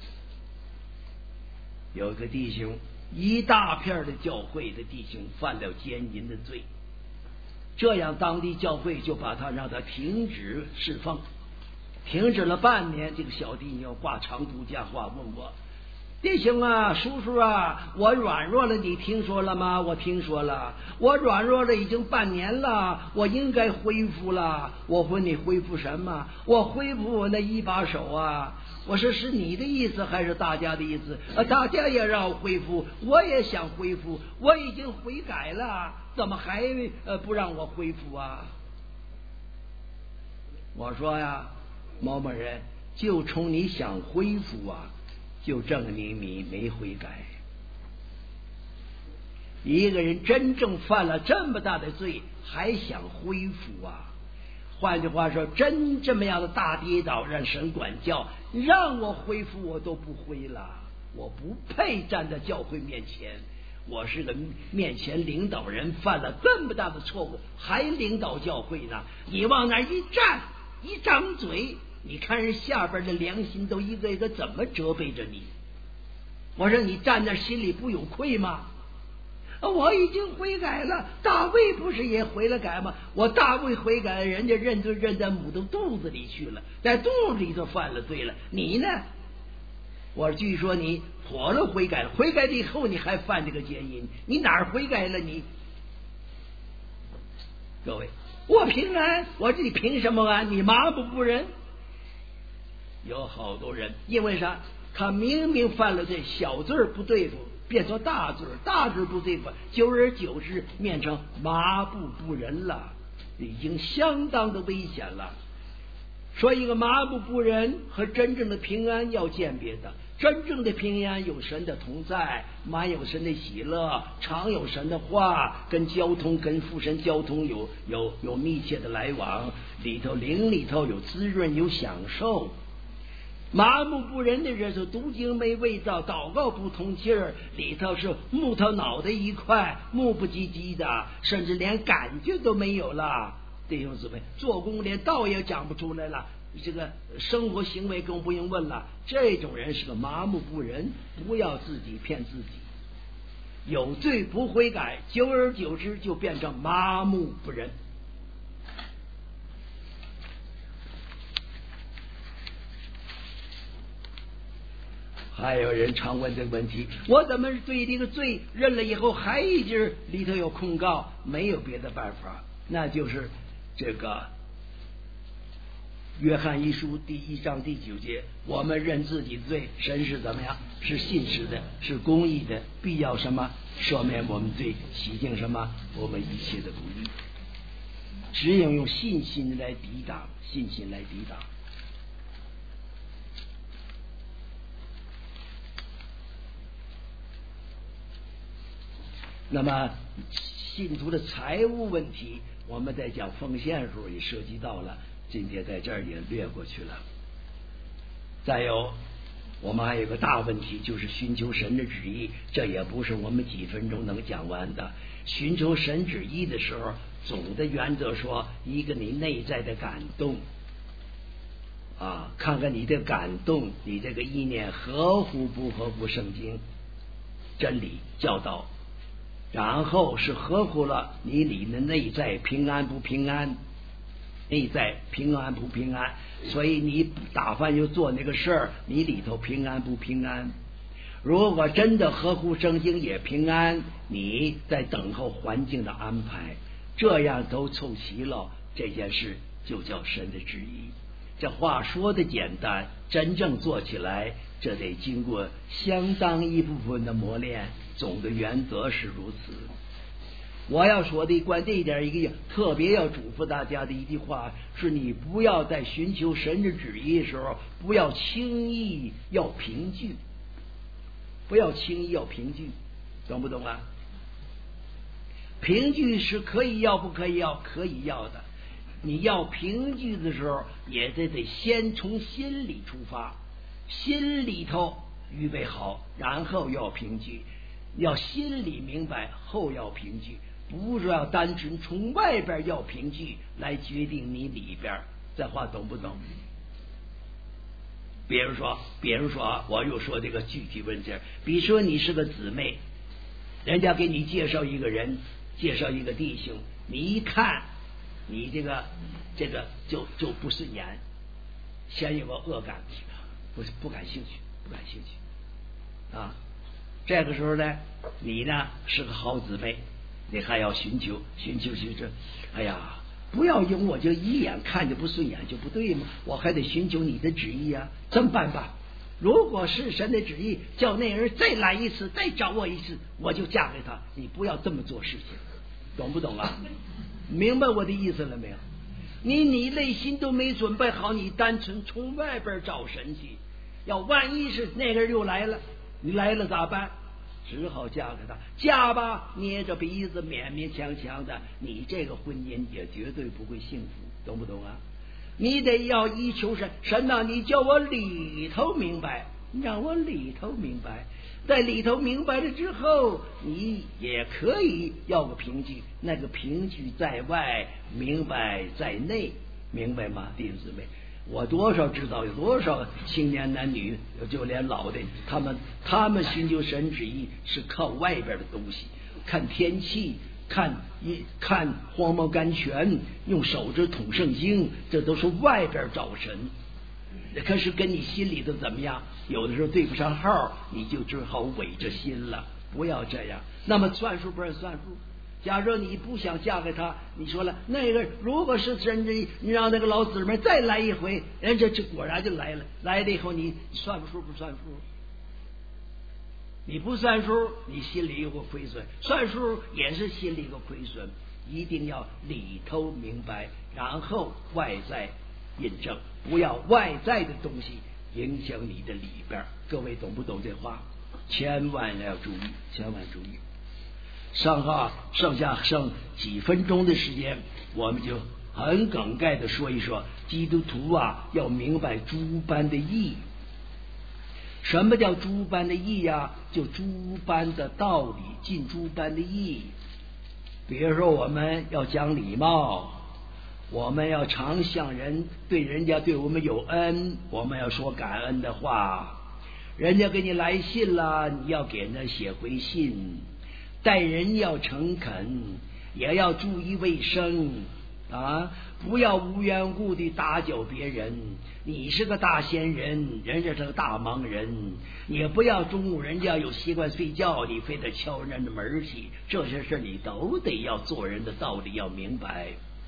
有个弟兄，一大片的教会的弟兄犯了奸淫的罪，这样当地教会就把他让他停止侍奉，停止了半年。这个小弟兄挂长途电话问我，弟兄啊，叔叔啊，我软弱了，你听说了吗？我听说了，我软弱了已经半年了，我应该恢复了。我问你恢复什么？我恢复我那一把手啊。我说是你的意思还是大家的意思？啊，大家也让我恢复，我也想恢复，我已经悔改了，怎么还呃不让我恢复啊？我说呀，某某人，就冲你想恢复啊，就证明你没悔改。一个人真正犯了这么大的罪，还想恢复啊？换句话说，真这么样的大跌倒，让神管教，让我恢复我都不恢了，我不配站在教会面前。我是个面前领导人，犯了这么大的错误，还领导教会呢？你往那一站，一张嘴，你看人下边的良心都一个一个怎么责备着你？我说你站那心里不有愧吗？我已经悔改了，大卫不是也悔了改吗？我大卫悔改，人家认罪认在母的肚子里去了，在肚子里头犯了罪了。你呢？我据说你火了悔改了，悔改了以后你还犯这个奸淫，你哪儿悔改了你？各位，我平安，我这里凭什么安？你麻木不仁。有好多人因为啥？他明明犯了罪，小罪不对付，变成大罪，大罪不对付，久而久之变成麻木不仁了，已经相当的危险了。说一个麻木不仁和真正的平安要鉴别的，真正的平安有神的同在，满有神的喜乐，常有神的话，跟交通跟父神交通有有有密切的来往，里头灵里头有滋润有享受。麻木不仁的人是读经没味道，祷告不通气儿，里头是木头脑袋一块，木不唧唧的，甚至连感觉都没有了。弟兄姊妹，做工连道也讲不出来了，这个生活行为更不用问了。这种人是个麻木不仁，不要自己骗自己。有罪不悔改，久而久之就变成麻木不仁。还有人常问这个问题，我怎么对这个罪认了以后还一直里头有控告？没有别的办法，那就是这个约翰一书第一章第九节，我们认自己的罪，神是怎么样？是信实的，是公义的，必要什么赦免我们罪，洗净什么我们一切的不义。只有用信心来抵挡，信心来抵挡。那么信徒的财务问题，我们在讲奉献的时候也涉及到了，今天在这儿也略过去了。再有，我们还有个大问题，就是寻求神的旨意，这也不是我们几分钟能讲完的。寻求神旨意的时候，总的原则说，一个你内在的感动啊，看看你的感动，你这个意念合乎不合乎圣经真理教导，然后是合乎了你里的内在平安不平安，内在平安不平安，所以你打算就做那个事儿，你里头平安不平安？如果真的合乎圣经也平安，你在等候环境的安排，这样都凑齐了，这件事就叫神的旨意。这话说的简单，真正做起来，这得经过相当一部分的磨练。总的原则是如此。 我要说的关这一点，一个特别要嘱咐大家的一句话是：你不要在寻求神的旨意的时候，不要轻易要凭据，不要轻易要凭据，懂不懂啊？凭据是可以要，不可以要？可以要的。你要凭据的时候，也得得先从心里出发，心里头预备好，然后要凭据。要心里明白后要凭据，不是要单纯从外边要凭据来决定你里边。这话懂不懂？比如说，比如说，我又说这个具体问题，比如说你是个姊妹，人家给你介绍一个人，介绍一个弟兄，你一看，你这个这个就就不顺眼，先有个恶感，不是不感兴趣，不感兴趣啊。这个时候呢，你呢是个好姊妹，你还要寻求寻求寻求，哎呀，不要因我就一眼看着不顺眼就不对吗？我还得寻求你的旨意啊。这么办吧，如果是神的旨意，叫那人再来一次，再找我一次，我就嫁给他。你不要这么做事情，懂不懂啊？明白我的意思了没有？你你内心都没准备好，你单纯从外边找神去，要万一是那个人又来了，你来了咋办？只好嫁给他，嫁吧，捏着鼻子勉勉强强的，你这个婚姻也绝对不会幸福，懂不懂啊？你得要依求神，神呐、啊，你叫我里头明白，让我里头明白，在里头明白了之后，你也可以要个凭据，那个凭据在外，明白在内，明白吗，弟兄姊妹？我多少知道有多少青年男女，就连老的，他们他们寻求神旨意是靠外边的东西，看天气，看一看荒漠甘泉，用手指捅圣经，这都是外边找神。可是跟你心里头怎么样？有的时候对不上号，你就只好违着心了。不要这样。那么算数不是算数。假如你不想嫁给他，你说了那个如果是真的，你让那个老姊妹再来一回，人家就果然就来了，来了以后你算数不算数？你不算数，你心里有个亏损；算数也是心里有个亏损。一定要里头明白，然后外在印证，不要外在的东西影响你的里边。各位懂不懂这话？千万要注意，千万注意。上哈剩下剩几分钟的时间，我们就很梗概的说一说基督徒啊要明白诸般的义。什么叫诸般的义呀？就诸般的道理，尽诸般的义。比如说我们要讲礼貌，我们要常向人，对人家对我们有恩，我们要说感恩的话。人家给你来信了，你要给人家写回信。待人要诚恳，也要注意卫生啊！不要无缘故的打搅别人。你是个大仙人，人家是个大忙人，也不要中午人家有习惯睡觉，你非得敲人的门去。这些事你都得要做人的道理要明白。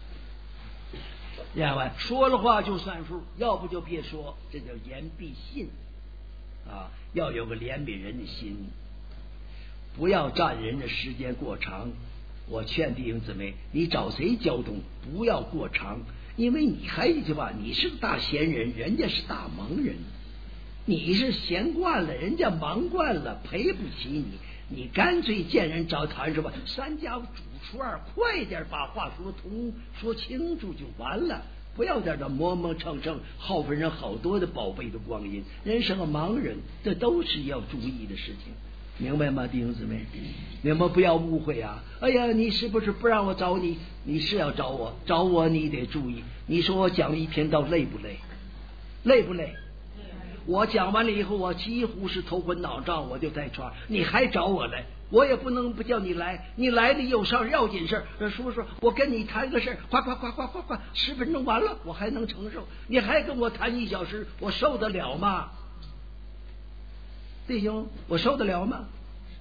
另外说了话就算数，要不就别说，这叫言必信啊！要有个怜悯人的心。不要占人的时间过长，我劝弟兄姊妹，你找谁交通不要过长，因为你还一句话，你是个大闲人，人家是大忙人，你是闲惯了，人家忙惯了，赔不起你，你干脆见人找谈说吧，三家主厨二，快点把话说通说清楚就完了，不要在这磨磨蹭蹭，耗费人好多的宝贝的光阴。人是个盲人，这都是要注意的事情。明白吗，弟兄姊妹？你们不要误会啊！哎呀，你是不是不让我找你？你是要找我，找我你得注意。你说我讲一篇道累不累？累不累？我讲完了以后，我几乎是头昏脑胀，我就在床，你还找我来？我也不能不叫你来，你来了有上要紧事儿。叔叔，我跟你谈个事儿，夸夸夸夸夸夸，十分钟完了，我还能承受。你还跟我谈一小时，我受得了吗？弟兄，我受得了吗？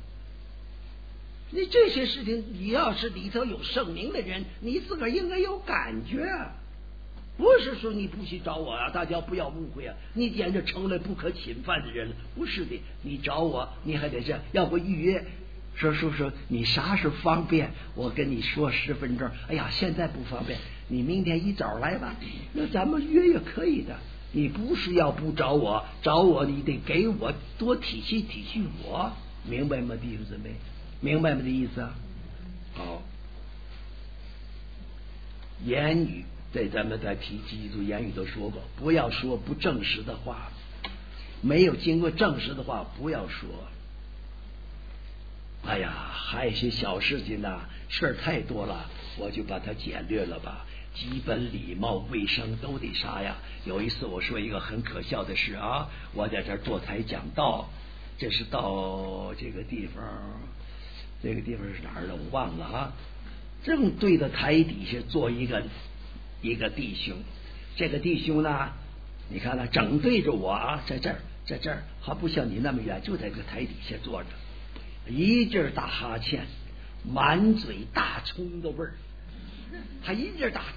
你这些事情，你要是里头有圣灵的人，你自个儿应该有感觉，不是说你不去找我啊！大家不要误会啊！你简直成了不可侵犯的人了。不是的，你找我，你还得这样，要不预约说说说，你啥时候方便？我跟你说十分钟。哎呀，现在不方便，你明天一早来吧。那咱们约约可以的。你不是要不找我，找我你得给我多体恤体恤我，明白吗，弟兄姊妹？明白吗？这意思啊？好，言语在咱们在提基督言语都说过，不要说不证实的话，没有经过证实的话不要说。哎呀，还有一些小事情呢，事儿太多了，我就把它简略了吧。基本礼貌卫生都得啥呀？有一次我说一个很可笑的事啊，我在这儿坐台讲道，这是到这个地方，这个地方是哪儿了？我忘了啊。正对着台底下坐一个一个弟兄，这个弟兄呢，你看他正对着我啊，在这儿，在这儿，还不像你那么远，就在这个台底下坐着，一阵大哈欠，满嘴大葱的味儿。还一阵打，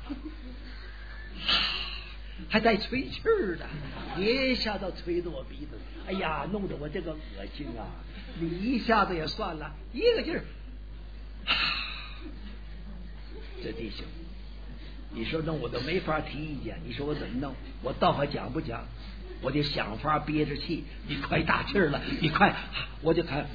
还带吹气儿的，一下子吹得我鼻子，哎呀，弄得我这个恶心啊！你一下子也算了，一个劲儿，这弟兄，你说弄我都没法提意见，你说我怎么弄？我倒还讲不讲？我得想法憋着气，你快大气儿了，你快，我就看，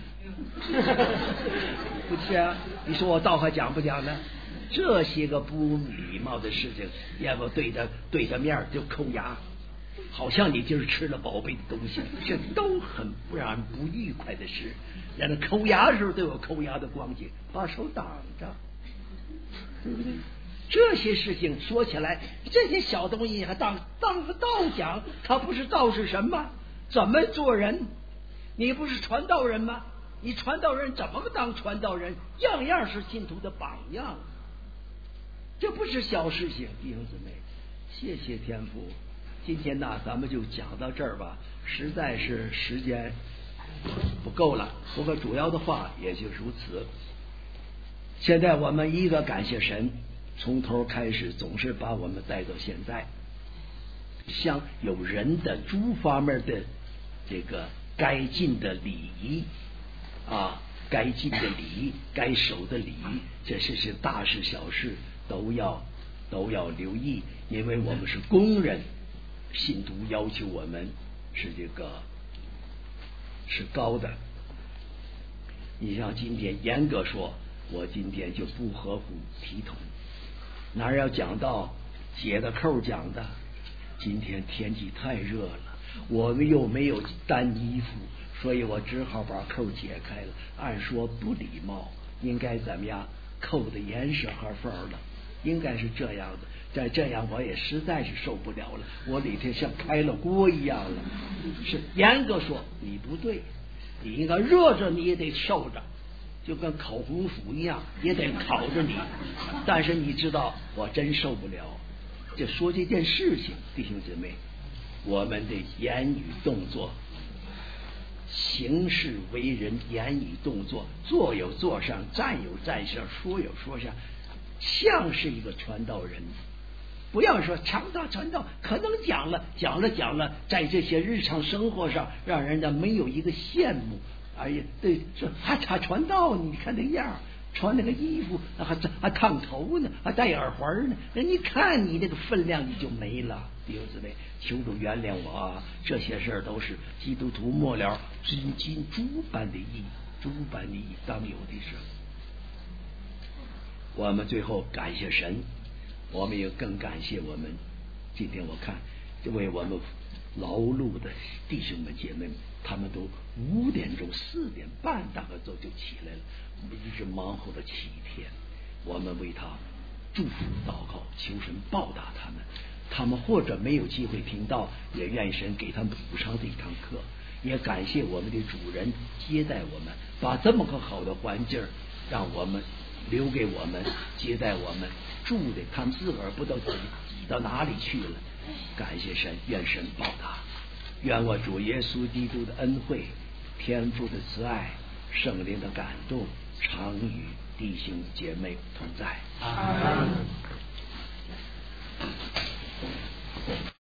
不是啊？你说我倒还讲不讲呢？这些个不礼貌的事情，要不对着对着面就抠牙，好像你就是吃了宝贝的东西，这都很不让人不愉快的事。让人抠牙的时候都有抠牙的光景，把手挡着，对不对？这些事情说起来，这些小东西还当当个道讲，它不是道是什么？怎么做人？你不是传道人吗？你传道人怎么个当传道人？样样是信徒的榜样。这不是小事情，弟兄姊妹，谢谢天父。今天呢，咱们就讲到这儿吧，实在是时间不够了。不过主要的话也就如此。现在我们一个感谢神，从头开始总是把我们带到现在，像有人的诸方面的这个该尽的礼仪啊，该尽的礼仪，该守的礼仪，这是是大事小事。都要都要留意，因为我们是工人，信徒要求我们是这个是高的。你像今天严格说，我今天就不合乎体统，哪儿要讲到解的扣讲的，今天天气太热了，我们又没有单衣服，所以我只好把扣解开了。按说不礼貌，应该怎么样？扣的严实合缝的。应该是这样的，再这样我也实在是受不了了，我里头像开了锅一样了。是严格说你不对，你应该热着你也得受着，就跟烤红薯一样，也得烤着你。但是你知道，我真受不了。就说这件事情，弟兄姊妹，我们的言语动作、行事为人、言语动作，坐有坐上，站有站上，说有说上。像是一个传道人，不要说传道传道，可能讲了讲了讲了，在这些日常生活上，让人家没有一个羡慕。哎呀，对，说还他传道，你看那样，穿那个衣服，还还烫头呢，还戴耳环呢，人家看你那个分量你就没了。弟兄姊妹，求主原谅我啊！这些事儿都是基督徒末了真金猪般的义，猪般的义当有的事。我们最后感谢神，我们也更感谢我们今天我看为我们劳碌的弟兄们姐妹们，他们都五点钟四点半大概都就起来了，一直忙活了七天。我们为他祝福祷告，求神报答他们。他们或者没有机会听到，也愿神给他们补上这堂课。也感谢我们的主人接待我们，把这么个好的环境让我们留给我们，接待我们住的，他们自个儿不知道挤挤到哪里去了。感谢神，愿神报答，愿我主耶稣基督的恩惠、天父的慈爱、圣灵的感动，常与弟兄姐妹同在。阿门。